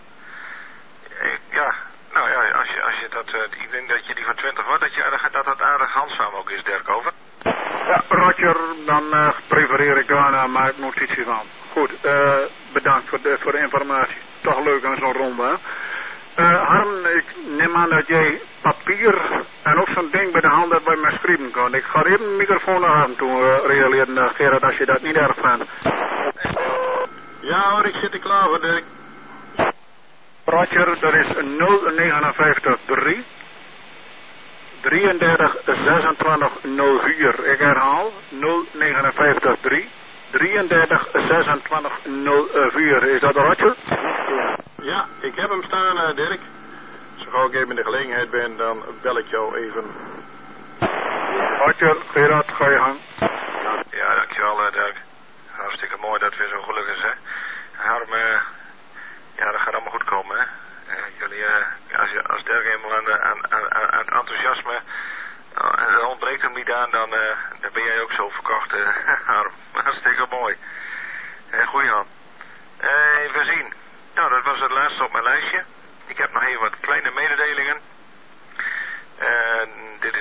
Ja, nou ja, als je, als je dat, uh, ik denk dat je die van twintig watt, dat, je, dat dat aardig handzaam ook is, Dirk, over. Ja, Roger, dan uh, prefereer ik daarna, maak ik notitie van. Goed, uh, bedankt voor de, voor de informatie. Toch leuk aan zo'n ronde, hè. Uh, Harm, ik neem aan dat jij papier en ook zo'n ding bij de hand hebt bij mij schrijven kan. Ik ga even de microfoon naar Harm toe uh, reageren, uh, Gerard, als je dat niet erg vindt. Ja hoor, ik zit er klaar voor, Dirk. Roger, dat is nul negenenvijftig drie drieëndertig zesentwintig nul vier. Ik herhaal, nul negenenvijftig drie drieëndertig zesentwintig nul vier. Is dat Roger? Ja, ik heb hem staan, uh, Dirk. Zo gauw ik even in de gelegenheid ben, dan bel ik jou even. Roger, Gerard, ga je gang. Ja, dankjewel, uh, Dirk. Hartstikke mooi dat het weer zo gelukkig is, hè. Harm, uh, ja, dat gaat allemaal goed komen, hè. Uh, jullie, uh, als, je, als Dirk eenmaal aan, aan, aan, aan het enthousiasme, uh, en ontbreekt hem niet aan, dan, uh, dan ben jij ook zo verkocht, uh, Harm. Hartstikke mooi. Uh, goeie hand. Uh, even zien. Nou, dat was het laatste op mijn lijstje. Ik heb nog even wat kleine mededelingen. Uh, dit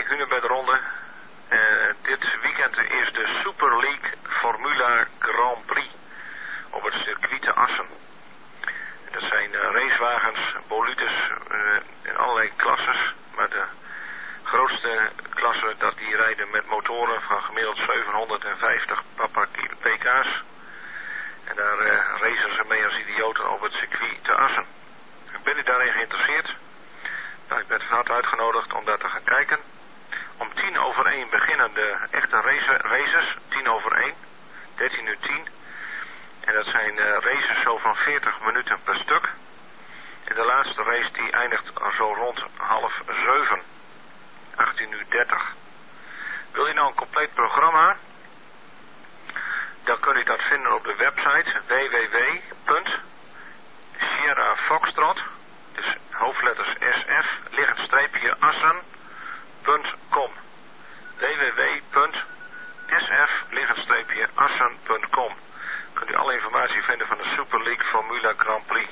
Hunebedronde. Uh, dit weekend is de Super League Formula Grand Prix op het circuit te Assen. Dat zijn uh, racewagens, bolutes uh, in allerlei klasses, maar de grootste klasse dat die rijden met motoren van gemiddeld zevenhonderdvijftig pk's. En daar uh, racen ze mee als idioten op het circuit te Assen. Ben u daarin geïnteresseerd? Nou, ik ben van harte uitgenodigd om daar te gaan kijken. Om tien over één beginnen de echte race, races, tien over één, dertien uur tien. En dat zijn uh, races zo van veertig minuten per stuk. En de laatste race die eindigt zo rond half zeven, achttien uur dertig. Wil je nou een compleet programma? Dan kun je dat vinden op de website w w w punt sierra foxtrot, dus hoofdletters S F, liggend streepje assen punt com. w w w punt s f, liggend streepje assen punt com. Kunt u alle informatie vinden van de Super League Formula Grand Prix.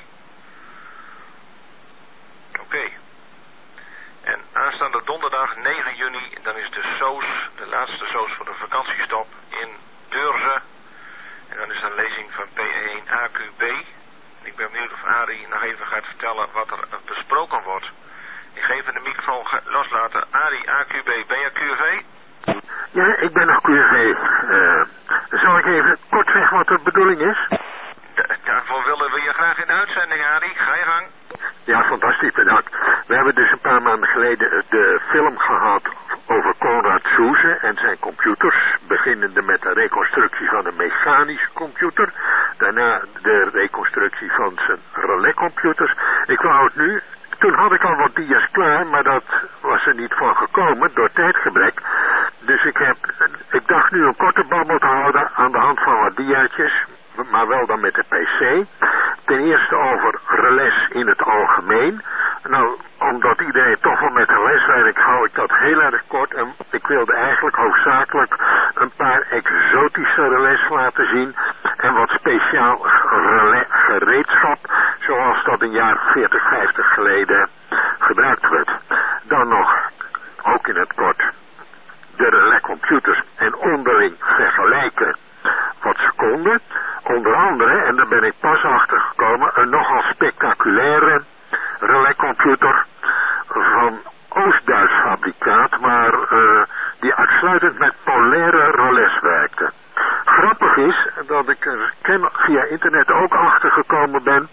Oké. Okay. En aanstaande donderdag negen juni, dan is de soos, de laatste soos voor de vakantiestop in Deurzen. En dan is er een lezing van P één A Q B. Ik ben benieuwd of Arie nog even gaat vertellen wat er besproken wordt. Ik ga even de microfoon loslaten. Arie A Q B, ben je Q V? Ja, ik ben nog Q V. Uh, zal ik even kort zeggen wat de bedoeling is? Da daarvoor willen we je graag in de uitzending, Arie. Ga je gang. Ja, fantastisch, bedankt. We hebben dus een paar maanden geleden de film gehad over Konrad Zuse en zijn computers. Beginnende met de reconstructie van een mechanische computer. Daarna de reconstructie van zijn relaycomputers. Ik wou het nu... Toen had ik al wat dia's klaar, maar dat was er niet van gekomen door tijdgebrek. Dus ik heb, ik dacht nu een korte babbel te houden aan de hand van wat diaatjes, maar wel dan met de P C. Ten eerste over relais in het algemeen. Nou, omdat iedereen toch wel met relais werkt, hou ik dat heel erg kort. En ik wilde eigenlijk hoofdzakelijk een paar exotische relais laten zien. En wat speciaal relais gereedschap, zoals dat een jaar veertig, vijftig geleden gebruikt werd. Dan nog, ook in het kort, de relaiscomputers en onderling vergelijken wat ze konden. Onder andere, en daar ben ik pas achter gekomen, een nogal spectaculaire relaiscomputer van Oost-Duits fabrikaat, maar uh, die uitsluitend met polaire relais werkte. Grappig is dat ik er ken, via internet ook achtergekomen ben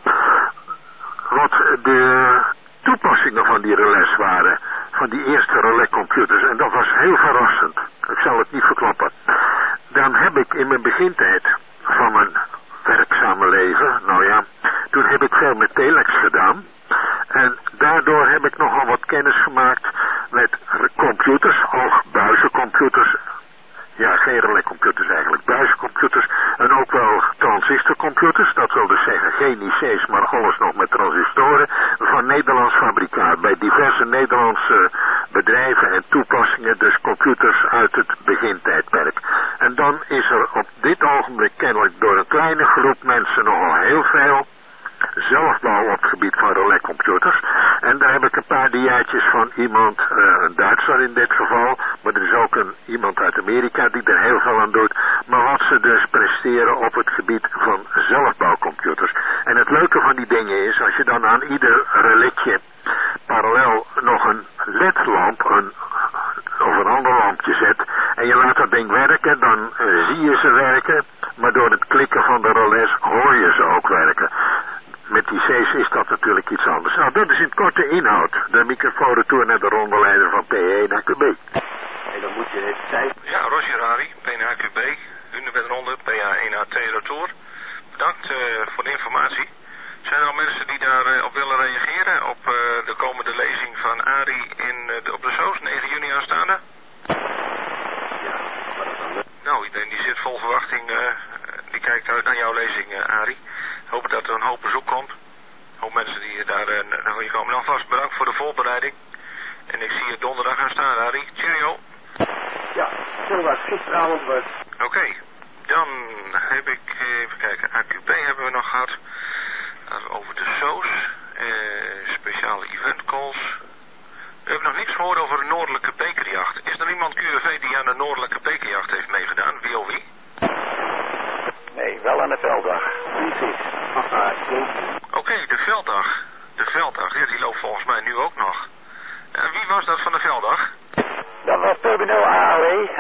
wat de toepassingen van die relais waren, van die eerste relaiscomputers. En dat was heel verrassend. Ik zal het niet verklappen. Dan heb ik in mijn begintijd van mijn werkzame leven, nou ja, toen heb ik veel met telex gedaan. En daardoor heb ik nogal wat kennis gemaakt met computers, ook buizencomputers. Ja, geen relaiscomputers eigenlijk, buizencomputers en ook wel transistorcomputers. Dat wil dus zeggen geen I C's, maar alles nog met transistoren van Nederlands fabrikaat. Bij diverse Nederlandse bedrijven en toepassingen, dus computers uit het begintijdperk. En dan is er op dit ogenblik kennelijk door een kleine groep mensen nogal heel veel zelfbouw op het gebied van relaiscomputers. En daar heb ik een paar diaatjes van iemand, uh, een Duitser in dit geval, maar er is ook een, iemand uit Amerika die er heel veel aan doet. Maar wat ze dus presteren op het gebied van zelfbouwcomputers. En het leuke van die dingen is, als je dan aan ieder reliquie parallel nog een L E D-lamp, een, of een ander lampje zet, en je laat dat ding werken, dan uh, zie je ze werken, maar door het klikken van de relais hoor je ze ook werken. Met die C's is dat natuurlijk iets anders. Nou, dat is in het korte inhoud. De microfoonretour naar de rondeleider van P één A Q B. En dan moet je even tijd. Ja, Roger Harry, P één A Q B, Hunebedronde, P A één A T retour. Bedankt uh, voor de informatie. Zijn er al mensen die daarop uh, op willen reageren op uh, de komende lezing van Arie in, uh, de, op de Soos, negen juni aanstaande? Ja, maar dat dan lukt. Nou, iedereen die zit vol verwachting, uh, die kijkt uit naar jouw lezing, uh, Arie. Hopen dat er een hoop bezoek komt. Een hoop mensen die daar uh, naar hier komen. Alvast bedankt voor de voorbereiding. En ik zie je donderdag gaan staan, Arie. Cheerio. Ja, zondag gisteravond was. Oké, okay. Dan heb ik, even kijken, A Q B hebben we nog gehad. Over de Soos. Uh, speciale event calls. We hebben nog niets gehoord over de noordelijke bekerjacht.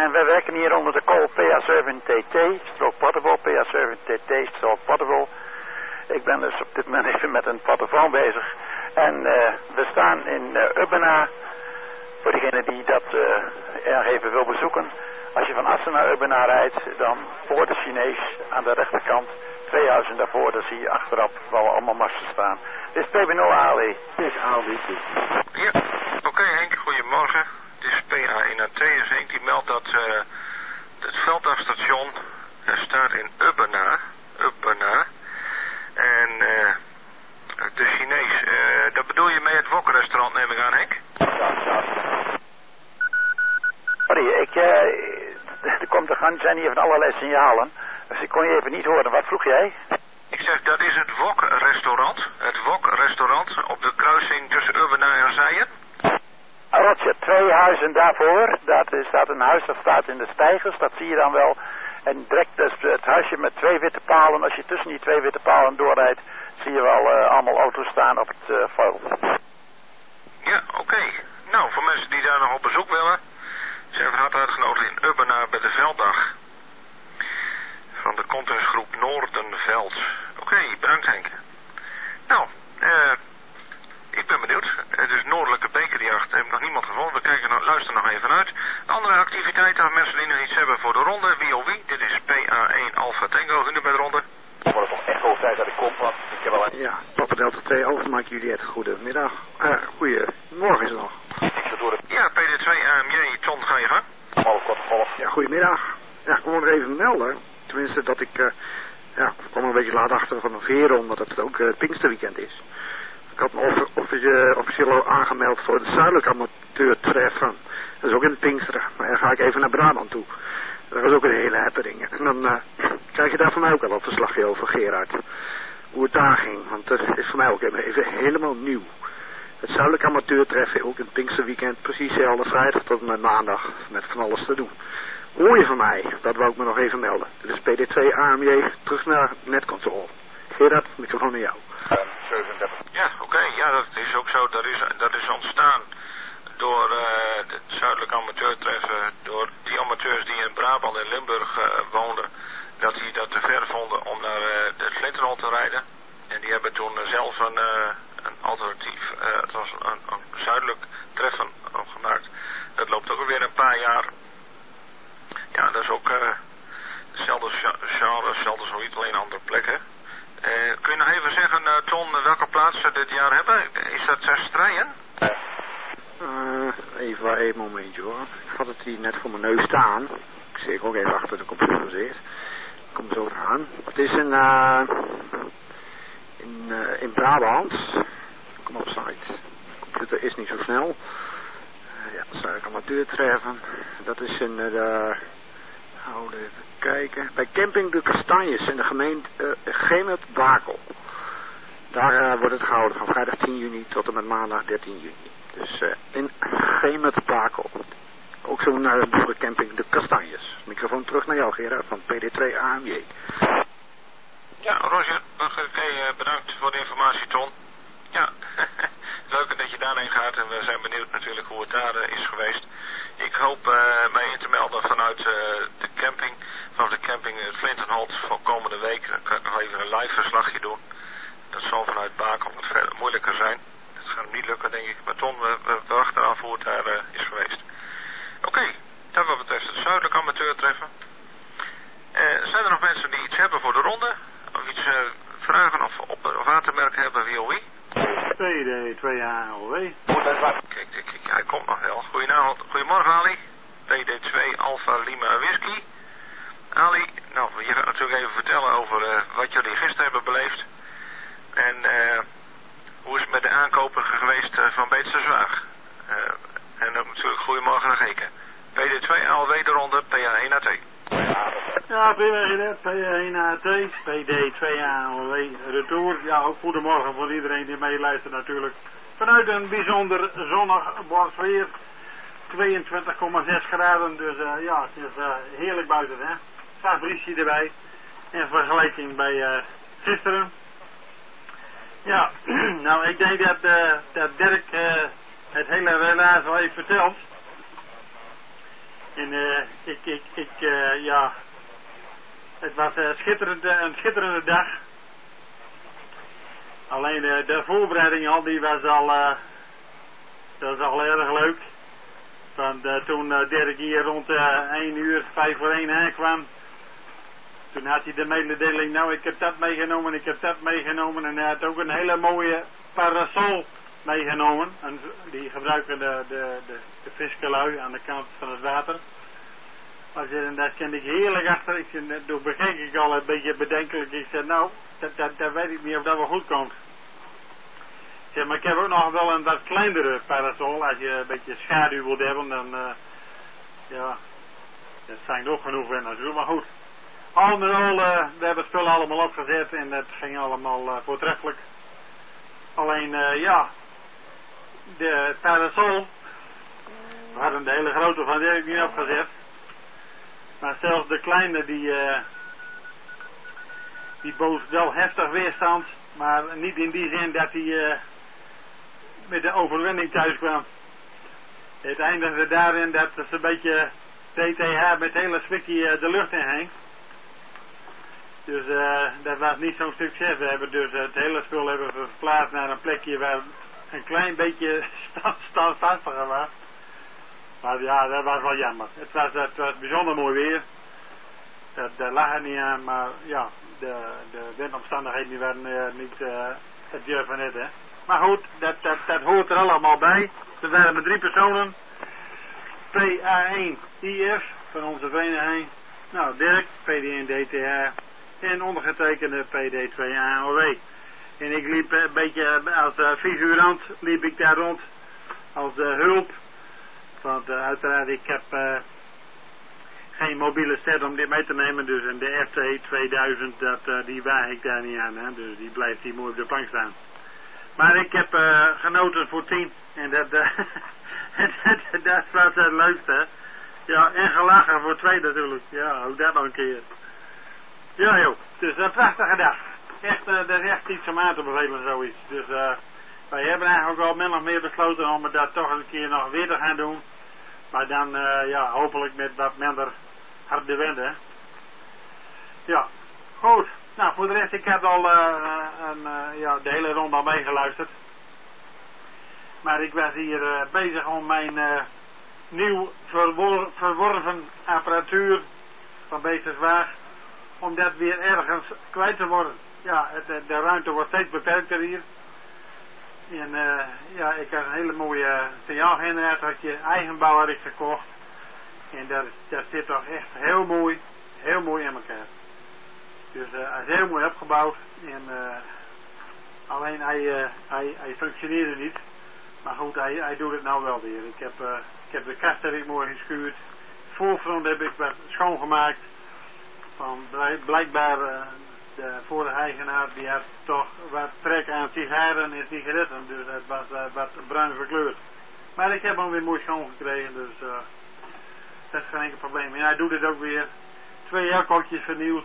en wij werken hier onder de call P A zeven T T, strook portable, P A zeven T T, strook portable. Ik ben dus op dit moment even met een portofoon bezig. En uh, we staan in uh, Ubbena, voor degene die dat uh, erg even wil bezoeken. Als je van Assen naar Ubbena rijdt, dan voor de Chinees aan de rechterkant, twee huizen daarvoor, dan zie je achterop waar we allemaal masten staan. Dit is P B nul A L I. Dit is A L I. Ja, oké okay, Henk, goedemorgen. Dit is P A één A T. Dus Henk die meldt dat uh, het veldafstation uh, staat in Ubbena. Ubbena. En uh, de Chinees, uh, dat bedoel je mee het wokrestaurant, neem ik aan, Henk? Sorry, ik, uh, er komt er gaan, zijn hier van allerlei signalen. Dus ik kon je even niet horen. Wat vroeg jij? Ik zeg, dat is het wokrestaurant. Het wokrestaurant op de kruising tussen Ubbena en Zijen. Roger, twee huizen daarvoor. Dat is dat een huis dat staat in de steigers, dat zie je dan wel. En direct dus het huisje met twee witte palen. Als je tussen die twee witte palen doorrijdt, zie je wel uh, allemaal auto's staan op het uh, veld. Ja, oké. Okay. Nou, voor mensen die daar nog op bezoek willen, zijn van harte uitgenodigd in Ubbena bij de velddag. Van de contactgroep Noordenveld. Oké, okay, bedankt Henk. Nou, eh... ik ben benieuwd. Het is Noordelijke Bekerjacht. Heb ik nog niemand gevonden. We kijken nog, luisteren nog even uit. Andere activiteiten, mensen die nog iets hebben voor de ronde. Wie of wie? Dit is P A één Alpha Tango. Hunne bij de ronde. Dan wordt het nog echt wel tijd dat ik kom, want ik heb wel een... Ja, Papa Delta twee Alpha Mike Juliet. Goedemiddag. Uh, goedemorgen is het nog. Ja, P D twee A M J. Ton, ga je gang. Ja, goedemiddag. Ja, ik wil nog even melden. Tenminste dat ik... Uh, ja, ik kwam een beetje laat achter van een veer, omdat het ook uh, het Pinksterweekend is. Ik had me offi officie officieel al aangemeld voor de zuidelijke amateurtreffen. Dat is ook in Pinksteren. Maar dan ga ik even naar Brabant toe. Dat was ook een hele happening. En dan uh, krijg je daar van mij ook al een verslagje over, Gerard. Hoe het daar ging. Want dat is voor mij ook even helemaal nieuw. Het zuidelijke amateurtreffen, ook in het Pinksterweekend. Precies hetzelfde, vrijdag tot en met maandag. Met van alles te doen. Hoor je van mij? Dat wou ik me nog even melden. Dit is P D twee A M J. Terug naar netcontrole. Gerard, microfoon aan jou. Ja, oké. Okay. Ja, dat is ook zo. Dat is, dat is ontstaan door uh, het zuidelijke amateurtreffen. Door die amateurs die in Brabant en Limburg uh, woonden. Dat die dat te ver vonden om naar uh, de Flinterhol te rijden. En die hebben toen uh, zelf een, uh, een alternatief. Uh, het was een, een zuidelijk treffen gemaakt. Dat loopt ook alweer een paar jaar. Ja, dat is ook uh, hetzelfde genre, hetzelfde zoiets, alleen andere plekken. Uh, kun je nog even zeggen, uh, Ton, welke plaats ze dit jaar hebben? Is dat Zestrijen? Uh, even waar, even een momentje hoor. Ik had het hier net voor mijn neus staan. Ik zie ook even achter de computer zit. Ik kom zo eraan. Het is in, uh, in, uh, in Brabant. Kom op site. De computer is niet zo snel. Uh, ja, dat zou ik amateur treffen. Dat is in uh, de... Houden even kijken. Bij Camping de Kastanjes in de gemeente uh, Gemert-Bakel. Daar uh, wordt het gehouden van vrijdag tien juni tot en met maandag dertien juni. Dus uh, in Gemert-Bakel. Ook zo'n uh, boerencamping de Kastanjes. Microfoon terug naar jou, Gerard, van P D twee A M J. Ja, Roger, oké, okay, bedankt voor de informatie, Ton. Ja, leuk dat je daarheen gaat en we zijn benieuwd natuurlijk hoe het daar uh, is geweest. Ik hoop uh, mij in te melden vanuit uh, de camping, vanaf de camping uh, Flintenholt voor komende week. Dan kan ik nog even een live verslagje doen. Dat zal vanuit Bakel wat verder moeilijker zijn. Dat gaat hem niet lukken, denk ik. Maar Ton, we, we, we wachten af hoe het daar uh, is geweest. Oké, okay, dat wat betreft het zuidelijk amateurtreffen. Uh, zijn er nog mensen die iets hebben voor de ronde? Of iets uh, vragen of, op, of aan te merken hebben wie of wie? P D twee A L W. Kijk, kijk, kijk, hij komt nog wel. Goedenavond, goedemorgen Ali. P D twee Alpha Lima Whisky. Ali, nou, je gaat natuurlijk even vertellen over uh, wat jullie gisteren hebben beleefd. En uh, hoe is het met de aankopen geweest uh, van Beetse Zwaag? Uh, en ook natuurlijk goedemorgen naar Geken. P D twee A L W de ronde, P A één A T. Ja, P A één A T, P D twee A L W retour. Ja, ook goedemorgen voor iedereen die meeluistert natuurlijk. Vanuit een bijzonder zonnig borstweer. tweeëntwintig komma zes graden, dus uh, ja, het is uh, heerlijk buiten, hè. Staat briesje erbij. In vergelijking bij uh, gisteren. Ja, nou ik denk dat, uh, dat Dirk uh, het hele relaas al heeft verteld. En uh, ik, ik, ik, uh, ja, het was uh, schitterend, uh, een schitterende dag. Alleen uh, de voorbereiding al, die was al, uh, dat was al erg leuk. Want uh, toen uh, Dirk hier rond uh, één uur, vijf voor één aankwam, toen had hij de mededeling, nou ik heb dat meegenomen, ik heb dat meegenomen. En hij had ook een hele mooie parasol meegenomen. En die gebruiken de, de, de, de viskelui aan de kant van het water. En daar kende ik heerlijk achter. Ik, toen bekeek ik al een beetje bedenkelijk. Ik zei, nou, dat, dat, dat weet ik niet of dat wel goed komt. Ik zeg, maar ik heb ook nog wel een wat kleinere parasol. Als je een beetje schaduw wilt hebben, dan, uh, ja, dat zijn ook genoeg en dat is maar goed. Al met al, uh, we hebben spullen allemaal opgezet en dat ging allemaal uh, voortreffelijk. Alleen, uh, ja, de parasol, we hadden de hele grote van Dirk niet opgezet. Maar zelfs de kleine, die, uh, die bood wel heftig weerstand, maar niet in die zin dat hij uh, met de overwinning thuis kwam. Het eindigde daarin dat ze een beetje T T H met hele zwikkie uh, de lucht in heen. Dus uh, dat was niet zo'n succes. We hebben dus uh, het hele spul hebben we verplaatst naar een plekje waar een klein beetje standvastiger was. Maar ja, dat was wel jammer. Het was, het was bijzonder mooi weer. Dat, dat lag er niet aan, maar ja, de, de windomstandigheden die waren uh, niet uh, het juf van het, hè. Maar goed, dat, dat, dat hoort er allemaal bij. We waren met drie personen. P A één I F van onze vereniging. Nou, Dirk, P D één D T H. En ondergetekende P D twee A O W. En ik liep een beetje als uh, figurant, liep ik daar rond. Als uh, hulp. Want uh, uiteraard, ik heb uh, geen mobiele set om dit mee te nemen. Dus en de F T tweeduizend, dat, uh, die waag ik daar niet aan. Hè? Dus die blijft hier mooi op de plank staan. Maar ik heb uh, genoten voor tien. En dat, uh, dat was het leukste. Ja, en gelachen voor twee natuurlijk. Ja, ook dat nog een keer. Ja joh, dus een prachtige dag. Echt, uh, dat is echt iets om aan te bevelen, zoiets. Dus uh, wij hebben eigenlijk al min of meer besloten om het dat toch een keer nog weer te gaan doen. Maar dan, uh, ja, hopelijk met wat minder harde winden. Ja, goed. Nou, voor de rest, ik heb al uh, een, uh, ja, de hele ronde al meegeluisterd. Maar ik was hier uh, bezig om mijn uh, nieuw verwor verworven apparatuur van Beesterswaag, om dat weer ergens kwijt te worden. Ja, het, de ruimte wordt steeds beperkter hier. En uh, ja, ik heb een hele mooie signaalgeneratortje, eigenbouw had ik gekocht. En dat, dat zit toch echt heel mooi, heel mooi in elkaar. Dus uh, hij is heel mooi opgebouwd. En uh, alleen hij, uh, hij, hij functioneerde niet. Maar goed, hij, hij doet het nou wel weer. Ik heb, uh, ik heb de kast heb ik mooi geschuurd. Het voorfront heb ik wat schoongemaakt. Van blijkbaar uh, de vorige eigenaar die had toch wat trek aan sigaren en sigaretten. Dus het was uh, wat bruin verkleurd. Maar ik heb hem weer mooi schoongekregen. Dus uh, dat is geen enkel probleem. En hij doet het ook weer. Twee aircootjes vernieuwd.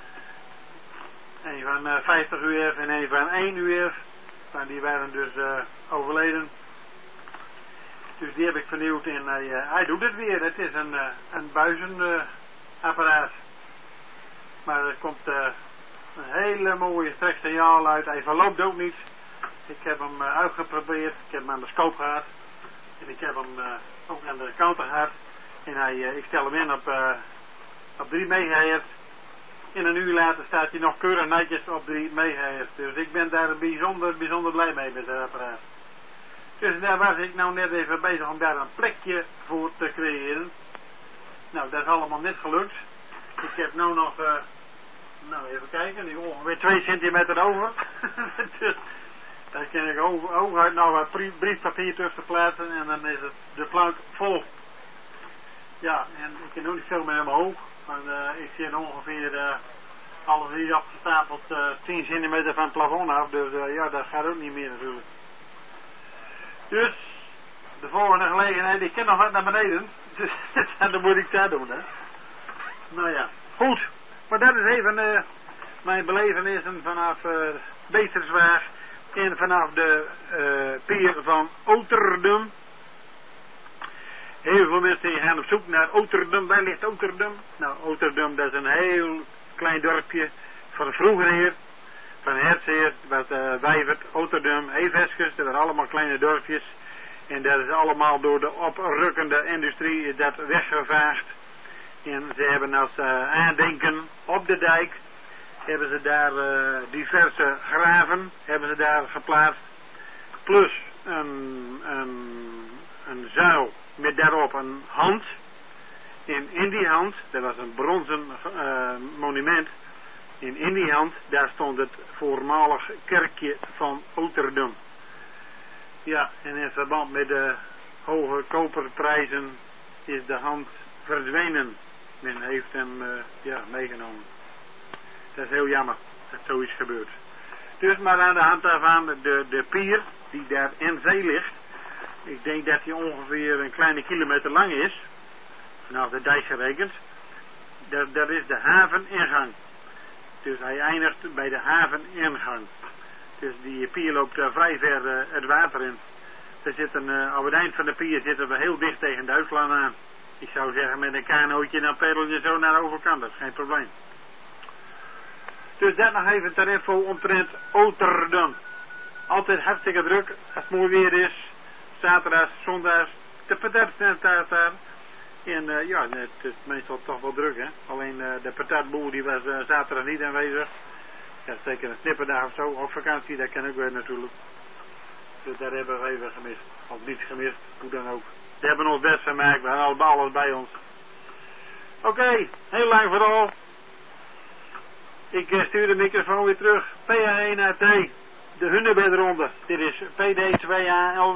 Een van uh, vijftig U F en een van één U F. Maar die waren dus uh, overleden. Dus die heb ik vernieuwd en hij, uh, hij doet het weer. Het is een, uh, een buizenapparaat. Uh, maar er komt uh, een hele mooie streksignaal uit. Hij verloopt ook niet. Ik heb hem uh, uitgeprobeerd. Ik heb hem aan de scope gehad. En ik heb hem uh, ook aan de counter gehad. En hij, uh, ik stel hem in op, uh, op drie megahertz. In een uur later staat hij nog keurig netjes op drie megahertz. Dus ik ben daar bijzonder, bijzonder blij mee met het apparaat. Dus daar was ik nou net even bezig om daar een plekje voor te creëren. Nou, dat is allemaal net gelukt. Ik heb nu nog, uh, nou even kijken, die ongeveer twee centimeter over. Dus daar kan ik hooguit nou wat briefpapier tussen plaatsen en dan is het de plank vol. Ja, en ik kan ook niet veel meer omhoog. Want uh, ik zit ongeveer uh, alles hier opgestapeld uh, tien centimeter van het plafond af. Dus uh, ja, dat gaat ook niet meer natuurlijk. Dus de volgende gelegenheid, ik ken nog wat naar beneden. Dus dan moet ik dat doen, hè. Nou ja, goed. Maar dat is even uh, mijn belevenissen vanaf uh, Beesterswaag en vanaf de uh, pier van Oterdum. Heel veel mensen die gaan op zoek naar Oterdum. Waar ligt Oterdum? Nou, Oterdum, dat is een heel klein dorpje van vroeger heer, van Hertsheer, wat uh, Wijvert, Oterdum, Eveskes, dat waren allemaal kleine dorpjes. En dat is allemaal door de oprukkende industrie dat weggevaagd. En ze hebben als uh, aandenken op de dijk, hebben ze daar uh, diverse graven, hebben ze daar geplaatst. Plus een, een, een zuil met daarop een hand. En in die hand, dat was een bronzen uh, monument. En in die hand, daar stond het voormalig kerkje van Oterdum. Ja, en in verband met de hoge koperprijzen is de hand verdwenen. Men heeft hem uh, ja, meegenomen. Dat is heel jammer dat zoiets gebeurt. Dus maar aan de hand daarvan de, de pier die daar in zee ligt. Ik denk dat die ongeveer een kleine kilometer lang is. Vanaf de dijk gerekend. Dat, dat is de haveningang. Dus hij eindigt bij de haveningang. Dus die pier loopt uh, vrij ver uh, het water in. Er zit een, uh, op het eind van de pier zitten we heel dicht tegen Duitsland aan. Ik zou zeggen met een kanootje dan pedel je zo naar de overkant. Dat is geen probleem. Dus dat nog even ter info omtrent Oterdum. Altijd hartstikke druk als het mooi weer is. Zaterdags, zondags. De patatensnet staat daar. En uh, ja, het is meestal toch wel druk hè. Alleen uh, de patatboer die was uh, zaterdag niet aanwezig. Ja, zeker een snipperdag of zo. Op vakantie, dat ken ik weer natuurlijk. Dus daar hebben we even gemist. Of niet gemist, hoe dan ook. We hebben ons best gemaakt, we hadden alles bij ons. Oké, okay, heel lang vooral. Ik uh, stuur de microfoon weer terug. P A één A T, de Hunebedronde. Dit is P D twee A L W.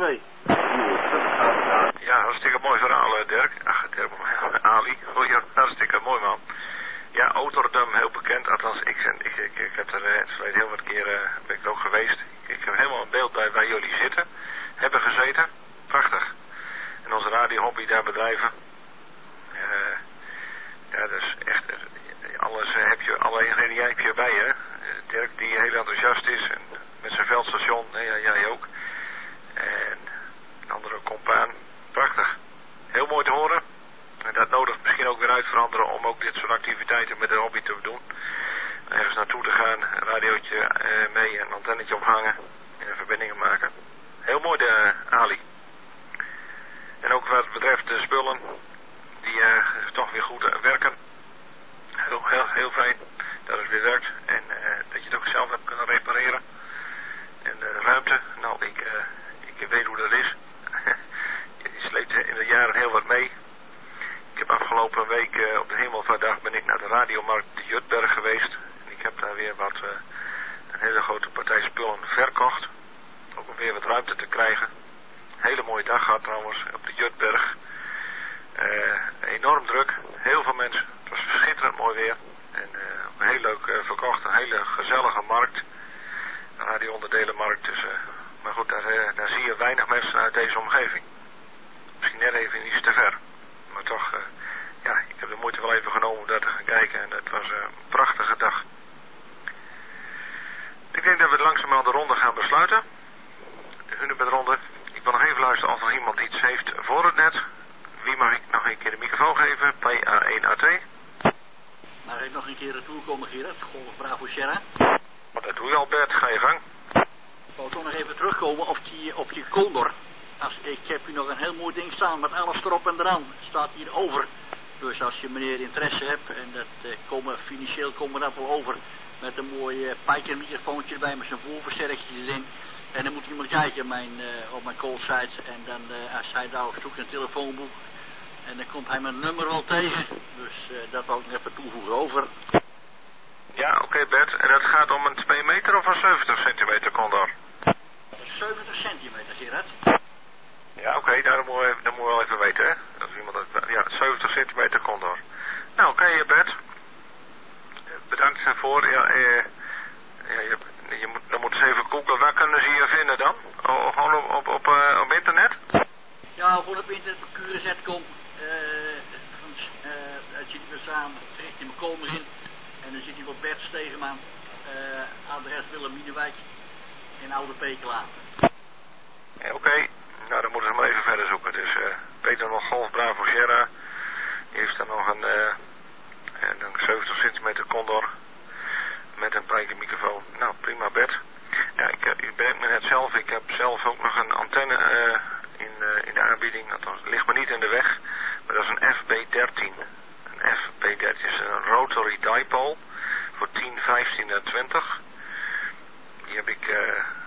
Ja, hartstikke mooi verhaal, Dirk. Ach, Dirk, Ali. Oh, ja, hartstikke mooi, man. Ja, Oterdum, heel bekend. Althans, ik, ik, ik, ik heb er uh, het verleden heel wat keer uh, ben ik ook geweest. Ik heb helemaal een beeld bij waar jullie zitten. Hebben gezeten. Prachtig. En onze radiohobby daar bedrijven. Uh, ja, dat is echt... Uh, alles uh, heb je, alle ingrediënten heb je bij je. Uh, Dirk die heel enthousiast is. En met zijn veldstation. Nee, ja, jij ook. En een andere compaan. Prachtig. Heel mooi te horen. En dat nodigt misschien ook weer uit voor anderen om ook dit soort activiteiten met de hobby te doen. Ergens naartoe te gaan, een radiootje uh, mee, een antennetje ophangen en verbindingen maken. Heel mooi de uh, Ali. En ook wat betreft de spullen die uh, toch weer goed uh, werken. Heel, heel, heel fijn dat het weer werkt en uh, dat je het ook zelf hebt kunnen repareren. En de ruimte, nou ik, uh, ik weet hoe dat is. Je sleept in de jaren heel wat mee. Ik heb afgelopen week uh, op de Hemelvaartdag ben ik naar de radiomarkt de Jutberg geweest. En ik heb daar weer wat, uh, een hele grote partij spullen verkocht. Ook om weer wat ruimte te krijgen. Hele mooie dag gehad trouwens op de Jutberg. Uh, enorm druk. Heel veel mensen. Het was schitterend mooi weer. En uh, heel leuk uh, verkocht. Een hele gezellige markt. Een radioonderdelenmarkt. Dus, uh, maar goed, daar, uh, daar zie je weinig mensen uit deze omgeving. Misschien net even iets te ver. Maar toch, uh, ja, ik heb de moeite wel even genomen om daar te gaan kijken. En het was uh, een prachtige dag. Ik denk dat we langzaam aan de ronde gaan besluiten. De Hunebedronde. Ik wil nog even luisteren of er iemand iets heeft voor het net. Wie mag ik nog een keer de microfoon geven? P A één A T. Mag ik nog een keer retour komen, Gerard? Golf Bravo Sierra. Maar dat doe je al, Bert. Ga je gang. Ik wou toch nog even terugkomen op die, op die Condor. Als, ik heb hier nog een heel mooi ding staan met alles erop en eraan. Het staat hier over. Dus als je meneer interesse hebt, en dat uh, komen, financieel komen we dat wel over. Met een mooi uh, pijkermicrofoontje erbij met zijn voorversterkertjes erin. En dan moet iemand kijken mijn, uh, op mijn call site. En dan uh, als hij daar zoekt een telefoonboek. En dan komt hij mijn nummer wel tegen. Dus uh, dat wou ik nog even toevoegen over. Ja, oké okay, Bert. En dat gaat om een twee meter of een zeventig centimeter Condor? zeventig centimeter, Gerard. Ja, oké, okay, daar moet je dat moet je wel even weten, hè. Als iemand dat, ja, zeventig centimeter Condor. Nou, oké, okay, Bert. Bedankt daarvoor. Ja, eh, ja je, je moet, dan moet eens even googlen. Waar kunnen ze je vinden dan? O, gewoon op, op, op, uh, op internet? Ja, gewoon op internet op Q R Z kom. Uh, uh, het zit er samen, richt in mijn komen in. En dan zit hij op Bert Stegeman. Uh, adres Willem Mienewijk. In Oude Pekela. Ja, oké. Okay. Nou, dan moeten we maar even verder zoeken. Dus uh, Peter nog Golf Bravo Sierra. Die heeft dan nog een, uh, een zeventig centimeter Condor met een prijkenmicrofoon. Nou, prima bed. Ja, ik, ik bedenk me net zelf, ik heb zelf ook nog een antenne uh, in, uh, in de aanbieding. Dat ligt me niet in de weg, maar dat is een F B dertien. Een F B dertien is een rotary dipole voor tien, vijftien en twintig. Die heb ik uh,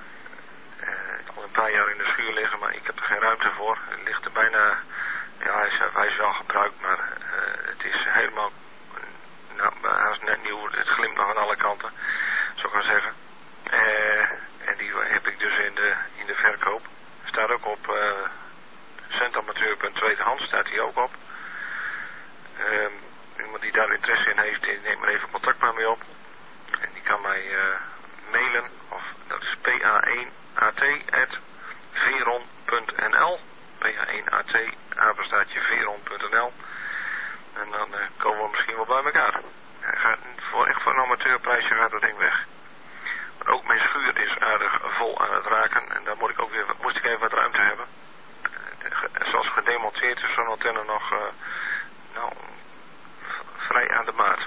uh, al een paar jaar in de schuur liggen, maar ik heb er geen ruimte voor. Het ligt er bijna, ja, hij is, hij is wel gebruikt, maar uh, het is helemaal, nou, hij is net nieuw, het glimt nog aan alle kanten, zou ik maar zeggen. Uh, en die heb ik dus in de, in de verkoop. Staat ook op uh, centamateur punt tweedehands, staat hij ook op. Uh, iemand die daar interesse in heeft, die neemt maar even contact met mij op. En die kan mij uh, mailen, of dat is p a één a t at veron punt n l. p a één a t, apenstaartje veron punt n l. En dan uh, komen we misschien wel bij elkaar. Hij gaat, voor, echt voor een amateurprijsje gaat dat ding weg. Maar ook mijn schuur is aardig vol aan het raken. En daar moet ik ook weer, moest ik even wat ruimte hebben. Uh, zoals gedemonteerd is zo'n antenne nog uh, nou, vrij aan de maat.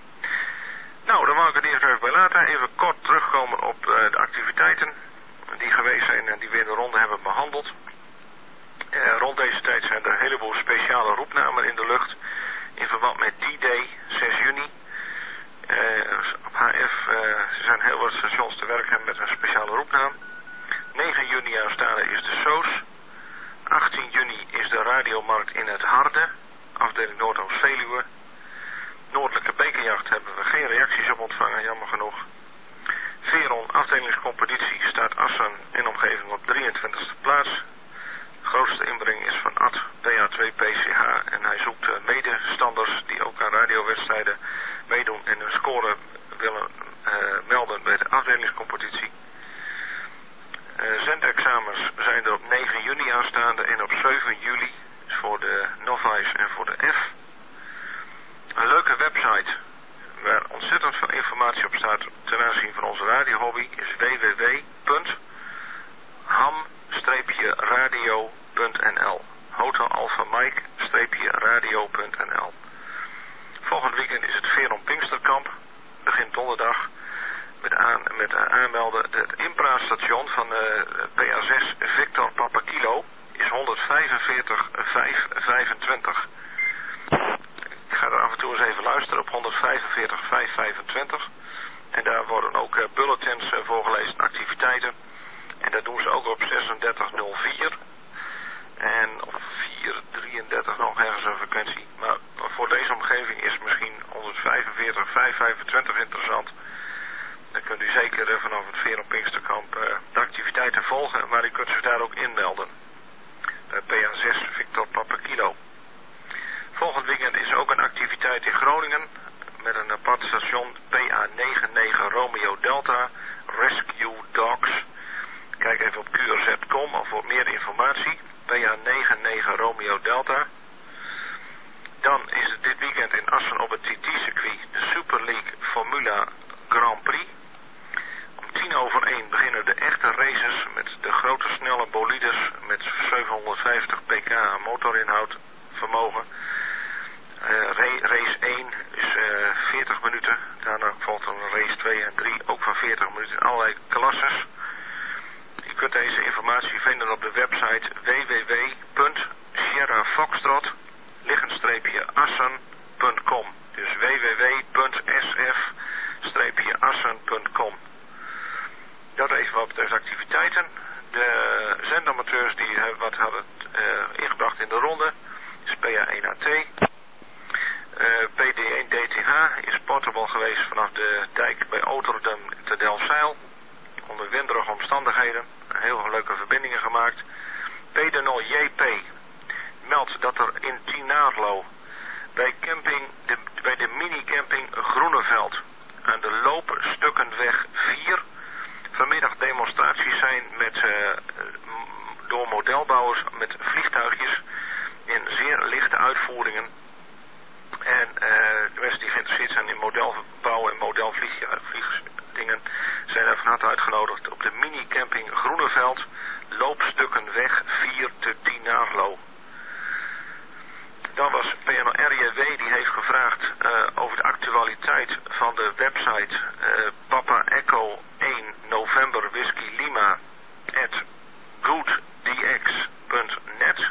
Nou, dan mag ik het eerst even bij laten. Even kort terugkomen op uh, de activiteiten die geweest zijn en die we in de ronde hebben behandeld. Uh, rond deze tijd zijn er een heleboel speciale roepnamen in de lucht. In verband met D-Day, zes juni. Uh, op H F uh, zijn heel wat stations te werk hebben met een speciale roepnaam. negen juni aanstaande is de S O S. achttien juni is de radiomarkt in het Harde, afdeling Noordoost-Veluwe. Noordelijke bekerjacht hebben we geen reacties op ontvangen, jammer genoeg. Veron afdelingscompetitie staat Assen in omgeving op drieëntwintigste plaats. De grootste inbreng is van Ad P A twee P C H en hij zoekt uh, medestanders die ook aan radiowedstrijden meedoen en hun score willen uh, melden bij de afdelingscompetitie. Uh, zendexamens zijn er op negen juni aanstaande en op zeven juli is voor de Novice en voor de F. Een leuke website waar ontzettend veel informatie op staat ten aanzien van onze radiohobby is w w w punt ham radio punt n l. Hotel Alpha Mike radio punt n l. Volgend weekend is het Veron Pinksterkamp. Begint donderdag met, aan, met aanmelden. Het Impra-station van uh, P A zes Victor Papa Kilo is honderdvijfenveertig vijf vijfentwintig. Ik ga er af en toe eens even luisteren op honderdvijfenveertig vijf vijfentwintig. En daar worden ook uh, bulletins uh, voorgelezen, activiteiten. En dat doen ze ook op zesendertig nul vier. En op vier drieëndertig nog ergens een frequentie. Maar voor deze omgeving is misschien honderdvijfenveertig vijf vijfentwintig interessant. Dan kunt u zeker uh, vanaf het Veron Pinksterkamp uh, de activiteiten volgen. Maar u kunt zich daar ook inmelden. Uh, P A zes Victor Papa Kilo. Volgend weekend is ook een activiteit in Groningen met een apart station P A negenennegentig Romeo Delta Rescue Dogs. Kijk even op Q R Z punt com of voor meer informatie. P A negenennegentig Romeo Delta. Dan is het dit weekend in Assen op het T T-circuit de Super League Formula Grand Prix. Om tien over één beginnen de echte races met de grote snelle bolides met zevenhonderdvijftig pk motorinhoud vermogen. Uh, race één is uh, veertig minuten. Daarna volgt dan race twee en drie ook van veertig minuten in allerlei klasses. Je kunt deze informatie vinden op de website w w w punt sierra foxtrot assen punt com. Dus w w w punt s f assen punt com. Dat even wat betreft activiteiten. De zendamateurs die wat hadden uh, ingebracht in de ronde is P A één A T. Uh, P D één D T H is portable geweest vanaf de dijk bij Oterdum te Delfzijl. Onder winderige omstandigheden. Heel leuke verbindingen gemaakt. P D nul J P meldt dat er in Tienaarlo bij, camping, de, bij de minicamping Groeneveld aan de loopstukkenweg vier vanmiddag demonstraties zijn met, uh, door modelbouwers met vliegtuigjes in zeer lichte uitvoeringen. En uh, de mensen die geïnteresseerd zijn in modelbouw en modelvliegdingen zijn er van harte uitgenodigd op de minicamping Groeneveld, loopstukkenweg vier te Tienaarlo. die heeft gevraagd uh, over de actualiteit van de website uh, Papa Echo één November Whisky Lima at gooddx punt net.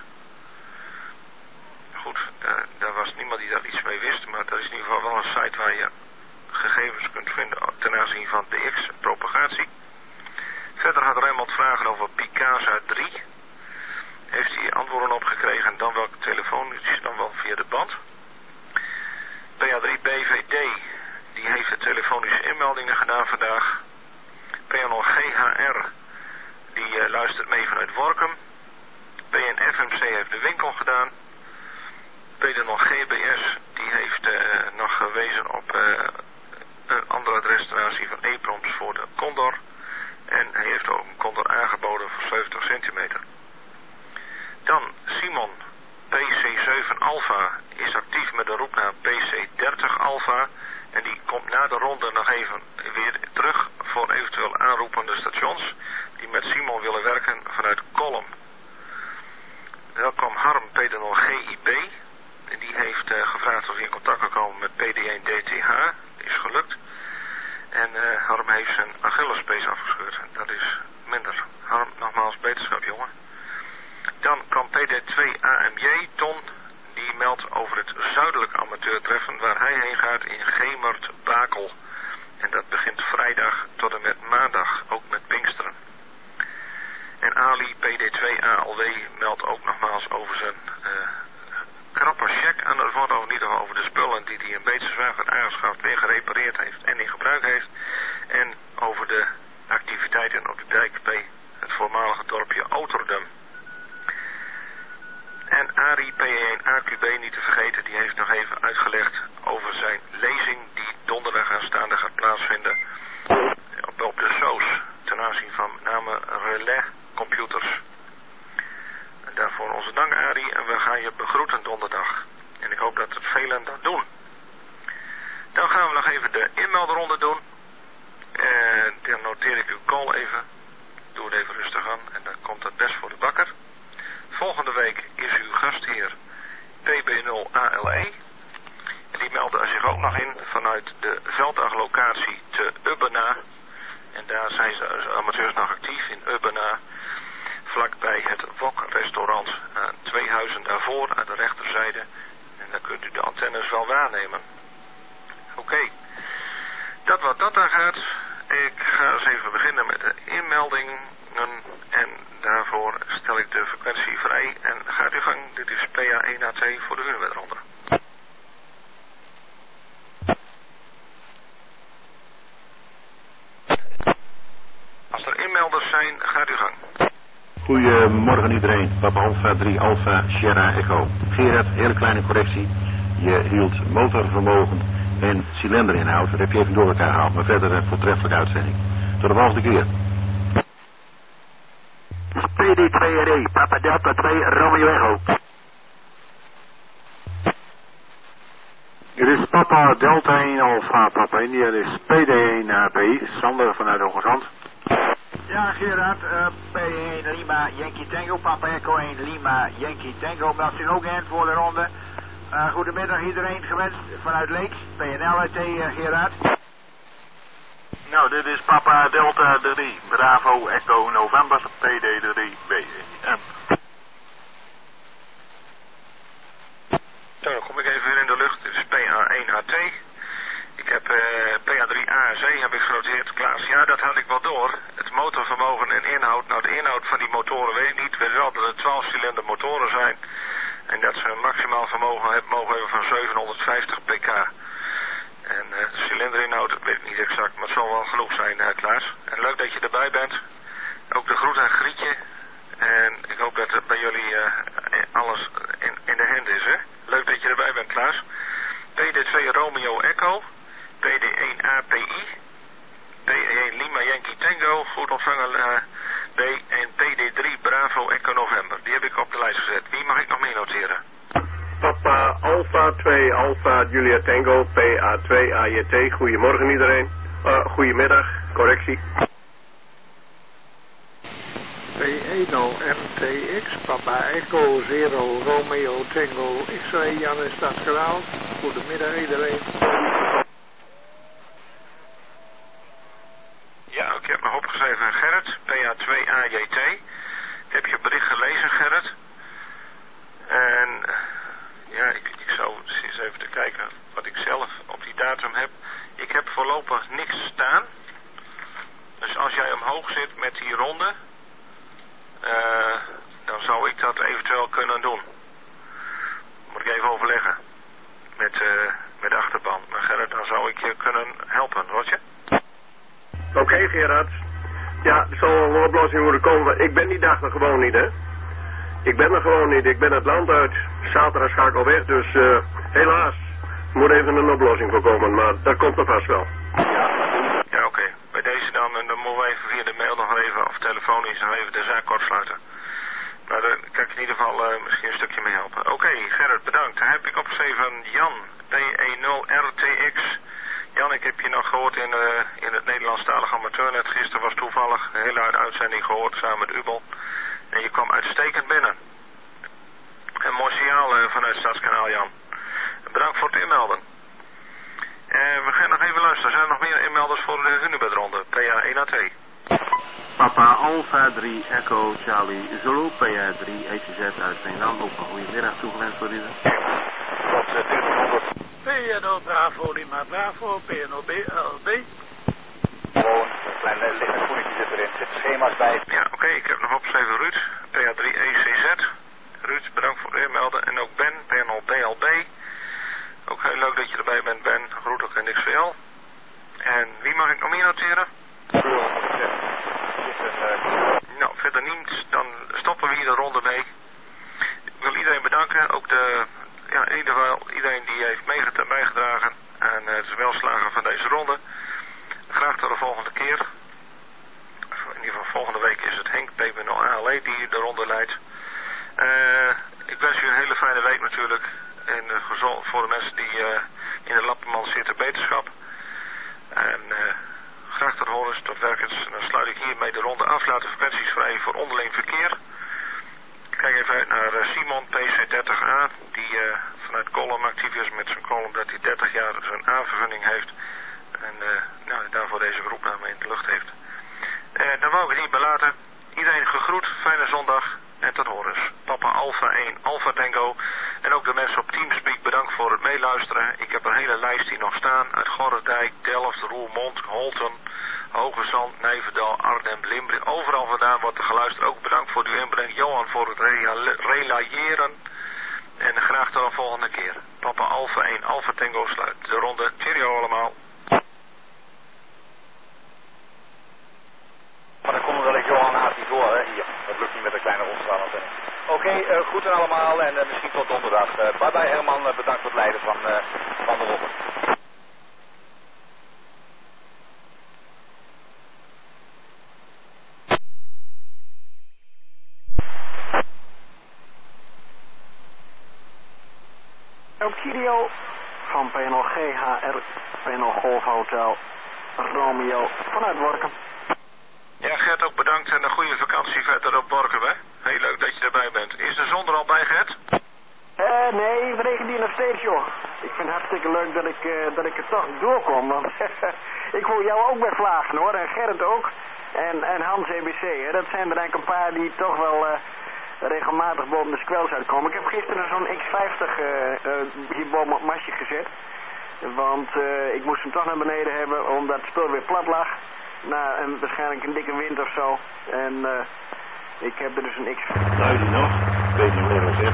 Goed, uh, daar was niemand die daar iets mee wist, maar dat is in ieder geval wel een site waar je gegevens kunt vinden ten aanzien van D X-propagatie. Verder had Raymond vragen over Picasa drie. Heeft hij antwoorden op gekregen, dan wel telefonisch, dan wel via de band. P A drie B V D, die heeft de telefonische inmeldingen gedaan vandaag. P N L G H R, die uh, luistert mee vanuit Workum. B N F M C heeft de winkel gedaan. P N L G B S, die heeft uh, nog gewezen op uh, een andere adres ten aanzien van E-proms voor de Condor. En hij heeft ook een Condor aangeboden voor zeventig centimeter. Dan Simon, P C zeven Alpha, is actief met de roepnaam P C dertig Alpha. En die komt na de ronde nog even weer terug voor eventueel aanroepende stations die met Simon willen werken vanuit Kolm. Welkom Harm P D nul G I B. En die heeft uh, gevraagd of hij in contact kan komen met P D één D T H. Is gelukt. En uh, Harm heeft zijn Achillespees afgescheurd. Dat is minder. Harm, nogmaals beterschap jongen. Dan kan P D twee A M J Ton, die meldt over het zuidelijk amateurtreffen waar hij heen gaat in Gemert-Bakel. En dat begint vrijdag tot en met maandag, ook met Pinksteren. En Ali P D twee A L W meldt ook nogmaals over zijn uh, krappe check aan het worden, of niet over de spullen die hij een beetje zwaar had aangeschaft, weer gerepareerd heeft en in gebruik heeft. En over de activiteiten op de dijk bij het voormalige dorpje Oterdum. En Arie P één A Q B, niet te vergeten, die heeft nog even uitgelegd over zijn lezing die donderdag aanstaande gaat plaatsvinden op, op de S O S ten aanzien van met name relais computers. En daarvoor onze dank Arie en we gaan je begroeten donderdag. En ik hoop dat het velen dat doen. Dan gaan we nog even de inmeldronde doen. En dan noteer ik uw call even. Doe het even rustig aan en dan komt het best voor de bakker. Volgende week is uw gastheer P B nul A L E. En die meldde zich ook nog in vanuit de veldaglocatie te Ubbena. En daar zijn de amateurs nog actief in Ubbena. Vlakbij het Wok-restaurant. Aan twee huizen daarvoor aan de rechterzijde. En dan kunt u de antennes wel waarnemen. Oké. Okay. Dat wat dat aan gaat. Ik ga eens even beginnen met de inmeldingen. En daarvoor stel ik de frequentie vrij. En gaat u gang. Dit is P A één A twee voor de Hunebedronde. Als er inmelders zijn, gaat u gang. Goedemorgen iedereen. Papa Alpha drie Alpha Sierra Echo. Gerard, hele kleine correctie. Je hield motorvermogen en cilinderinhoud. Dat heb je even door elkaar gehaald. Maar verder een voortreffelijke uitzending. Tot de volgende keer. P D twee R E, Papa Delta twee Romeo Echo. Dit is Papa Delta één Alpha Papa India. Dit is P D één A P. Sander vanuit Hoogezand. Ja, Gerard, uh, P één Lima Yankee Tango, Papa Echo één Lima Yankee Tango, meldt zich ook in voor de ronde. Uh, goedemiddag iedereen gewenst vanuit Leeks, P N L uit uh, Gerard. Nou, dit is Papa Delta drie, Bravo Echo November, P D drie B M. Zo, dan kom ik even weer in de lucht, dit is P A één H T. Ik heb uh, P A drie A C heb ik genoteerd, Klaas. Ja, dat had ik wel door. Het motorvermogen en inhoud. Nou, de inhoud van die motoren weet ik niet. Ik weet wel dat het twaalf cilinder motoren zijn. En dat ze een maximaal vermogen hebben, mogen hebben van zevenhonderdvijftig pk. En uh, de cilinderinhoud weet ik niet exact, maar het zal wel genoeg zijn, uh, Klaas. En leuk dat je erbij bent. Ook de groet aan Grietje. En ik hoop dat het bij jullie uh, alles in, in de hand is, hè. Leuk dat je erbij bent, Klaas. P D twee Romeo Echo. P D één A P I, P één Lima Yankee Tango, goed ontvangen uh, B en P D drie Bravo Echo November. Die heb ik op de lijst gezet. Wie mag ik nog meer noteren? Papa Alpha twee Alpha Julia Tango, P A twee A J T. Goedemorgen iedereen. Uh, goedemiddag, correctie. P één Latino N T X, Papa Echo Zero Romeo Tango X-ray Jan in Stadskanaal. Goedemiddag iedereen. Ja, ik heb nog opgeschreven Gerrit, P A twee A J T. Ik heb je bericht gelezen, Gerrit. En ja, ik, ik zou eens even te kijken wat ik zelf op die datum heb. Ik heb voorlopig niks staan. Dus als jij omhoog zit met die ronde, uh, dan zou ik dat eventueel kunnen doen. Moet ik even overleggen met, uh, met de achterban. Maar Gerrit, dan zou ik je kunnen helpen, Roger? Oké, okay, Gerard. Ja, er zal wel een oplossing moeten komen. Ik ben die dag er gewoon niet, hè. Ik ben er gewoon niet. Ik ben het land uit. Zaterdag ga ik al weg, dus uh, helaas. Er moet even een oplossing voor komen, maar dat komt er vast wel. Ja, oké. Okay. Bij deze dan, en dan moeten we even via de mail nog even, of telefonisch, nog even de zaak kortsluiten. Maar daar kan ik in ieder geval uh, misschien een stukje mee helpen. Oké, okay, Gerrit, bedankt. Dan heb ik opgeschreven Jan, P E nul R T X. Jan, ik heb je nog gehoord in, uh, in het Nederlandstalige amateurnet. Gisteren was toevallig een hele harde uitzending gehoord samen met Ubel. En je kwam uitstekend binnen. Een mooi signaal uh, vanuit Stadskanaal, Jan. Bedankt voor het inmelden. Uh, we gaan nog even luisteren. Zijn er nog meer inmelders voor de Hunebedronde? P A één A T. Papa Alpha drie Echo Charlie Zulu, P A drie E C Z uit Veendam. Ook een goede middag toegewenst voor iedereen. P N O Bravo Lima Bravo, P N O B L B. Gewoon een klein lichte voetje zit erin, zit schema's bij. Ja, oké, okay, ik heb nog opgeschreven Ruud, P A drie E C Z. Ruud, bedankt voor het inmelden. En ook Ben, P N O B L B. Ook heel leuk dat je erbij bent, Ben. Groet ook in X V L. En wie mag ik nog meer noteren? Nou, verder niets. Dan stoppen we hier de ronde mee. Ik wil iedereen bedanken. Ook de, ja, in ieder geval iedereen die heeft meegedragen aan het welslagen van deze ronde. Graag tot de volgende keer. In ieder geval volgende week is het Henk P B nul A L E die de ronde leidt. Uh, ik wens u een hele fijne week natuurlijk. En uh, gezond voor de mensen die uh, in de Lappenman zitten, beterschap. En uh, graag tot horens, tot werkens. En dan sluit ik hiermee de ronde af. Laat de frequenties vrij voor onderling verkeer. Ik kijk even uit naar uh, Simon P C dertig A. Die uh, vanuit Colum actief is met zijn column dat hij dertig jaar zijn A-vergunning heeft. En uh, nou, daarvoor deze beroepname in de lucht heeft. Uh, dan wou ik het hierbij laten. Iedereen gegroet, fijne zondag en tot horens. Papa Alpha één, Alpha Tango. En ook de mensen op Teamspeak bedankt voor het meeluisteren. Ik heb een hele lijst hier nog staan. Uit Gorredijk, Delft, Roermond, Holten, Hoge Zand, Nijverdal, Arnhem, Limburg. Overal vandaan wordt er geluisterd. Ook bedankt voor uw inbreng. Johan voor het relayeren. En graag tot een volgende keer. Papa Alpha één, Alpha Tango sluit de ronde. Cheerio allemaal. Maar dan komen we wel Johan haast niet door, hè, hier. Dat lukt niet met een kleine rondstraal. Oké, okay, uh, groeten allemaal en uh, misschien tot donderdag. Uh, bye bye Herman, uh, bedankt voor het leiden van, uh, van de ronde. Op Kirio van P N O G H R, P N O Golf Hotel, Romeo vanuit Workum. Ja, Gert, ook bedankt en een goede vakantie verder op Borkum, hè? Heel leuk dat je erbij bent. Is de zon er al bij, Gert? Eh, uh, nee, het regent hier nog steeds, joh. Ik vind het hartstikke leuk dat ik, uh, dat ik er toch doorkom, want ik hoor jou ook bij vlagen, hoor. En Gerrit ook. En, en Hans E B C, hè. Dat zijn er eigenlijk een paar die toch wel uh, regelmatig boven de squels uitkomen. Ik heb gisteren zo'n X vijftig uh, uh, hier boven op het mastje gezet. Want uh, ik moest hem toch naar beneden hebben, omdat het spul weer plat lag. Na een, waarschijnlijk een dikke wind of zo. En uh, ik heb er dus een X... Nou, die nog. Weet je meer wat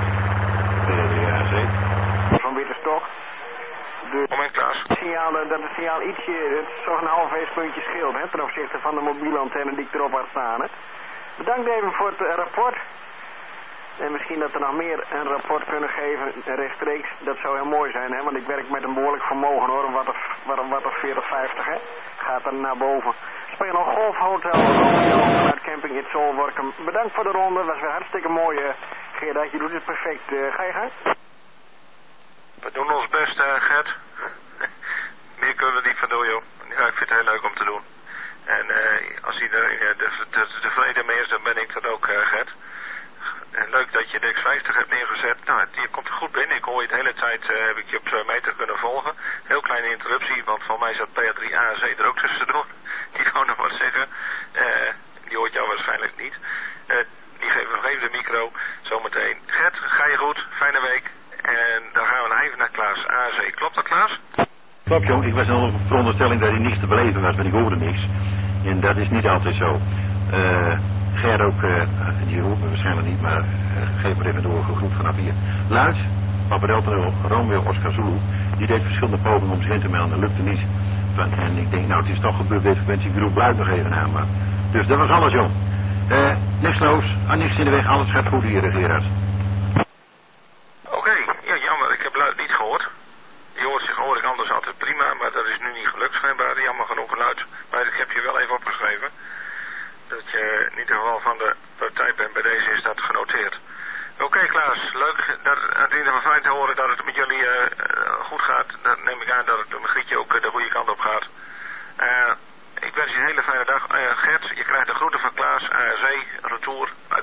van witte stok. Dus Moment, Klaas. Het signaal, dat het signaal ietsje, het is zo'n half weespuntje scheelt, hè, ten opzichte van de mobiele antenne die ik erop had staan, hè. Bedankt even voor het uh, rapport. En misschien dat we nog meer een rapport kunnen geven rechtstreeks. Dat zou heel mooi zijn, hè, want ik werk met een behoorlijk vermogen, hoor. Een wat of, wat of, wat of veertig, vijftig, hè. Gaat er naar boven. Speel nog Golf Hotel uit Camping It's All Workum. Bedankt voor de ronde, was weer hartstikke mooi, uh, Gerard. Je doet het perfect. Uh, ga je gang? We doen ons best, uh, Gert. Meer kunnen we niet van doen, joh. Ja, ik vind het heel leuk om te doen. En uh, als iedereen uh, tevreden medemeers, dan ben ik dat ook, uh, Gert. En leuk dat je de X vijftig hebt neergezet. Nou, je komt er goed binnen. Ik hoor je de hele tijd, uh, heb ik je op twee meter kunnen volgen. Heel kleine interruptie, want van mij zat P A drie A Z er ook tussendoor. Die wou nog wat zeggen. Uh, die hoort jou waarschijnlijk niet. Uh, die geven nog even de micro, zometeen. Gert, ga je goed, fijne week. En dan gaan we even naar Klaas A Z. Klopt dat, Klaas? Klopt, jong. Ik was nog op veronderstelling dat hij niks te beleven was, maar ik hoorde niks. En dat is niet altijd zo. Uh, Ger ook, uh, die hoort me waarschijnlijk niet, maar uh, geef maar even door een groep vanaf hier. Luid, Papa Delta Romeo Oscar Zulu, die deed verschillende pogingen om zich in te melden, dat lukte niet. En ik denk, nou het is toch gebeurd, deze frequentie, ik roep Luid nog even aan. Maar. Dus dat was alles, jong. Uh, niks loos, aan niks in de weg, alles gaat goed hier, Gerard. Oké, okay. Ja jammer, ik heb Luid niet gehoord. Je hoort zich hoor ik anders altijd prima, maar dat is nu niet gelukt schijnbaar, jammer genoeg Luid. Maar ik heb je wel even opgeschreven. Dat je in ieder geval van de partij bent, bij deze is dat genoteerd. Oké okay, Klaas, leuk. Dat, het is in ieder geval fijn te horen dat het met jullie uh, goed gaat. Dan neem ik aan dat het met Grietje ook uh, de goede kant op gaat. Uh, ik wens je een hele fijne dag. Uh, Gert, je krijgt de groeten van Klaas, A R C, retour,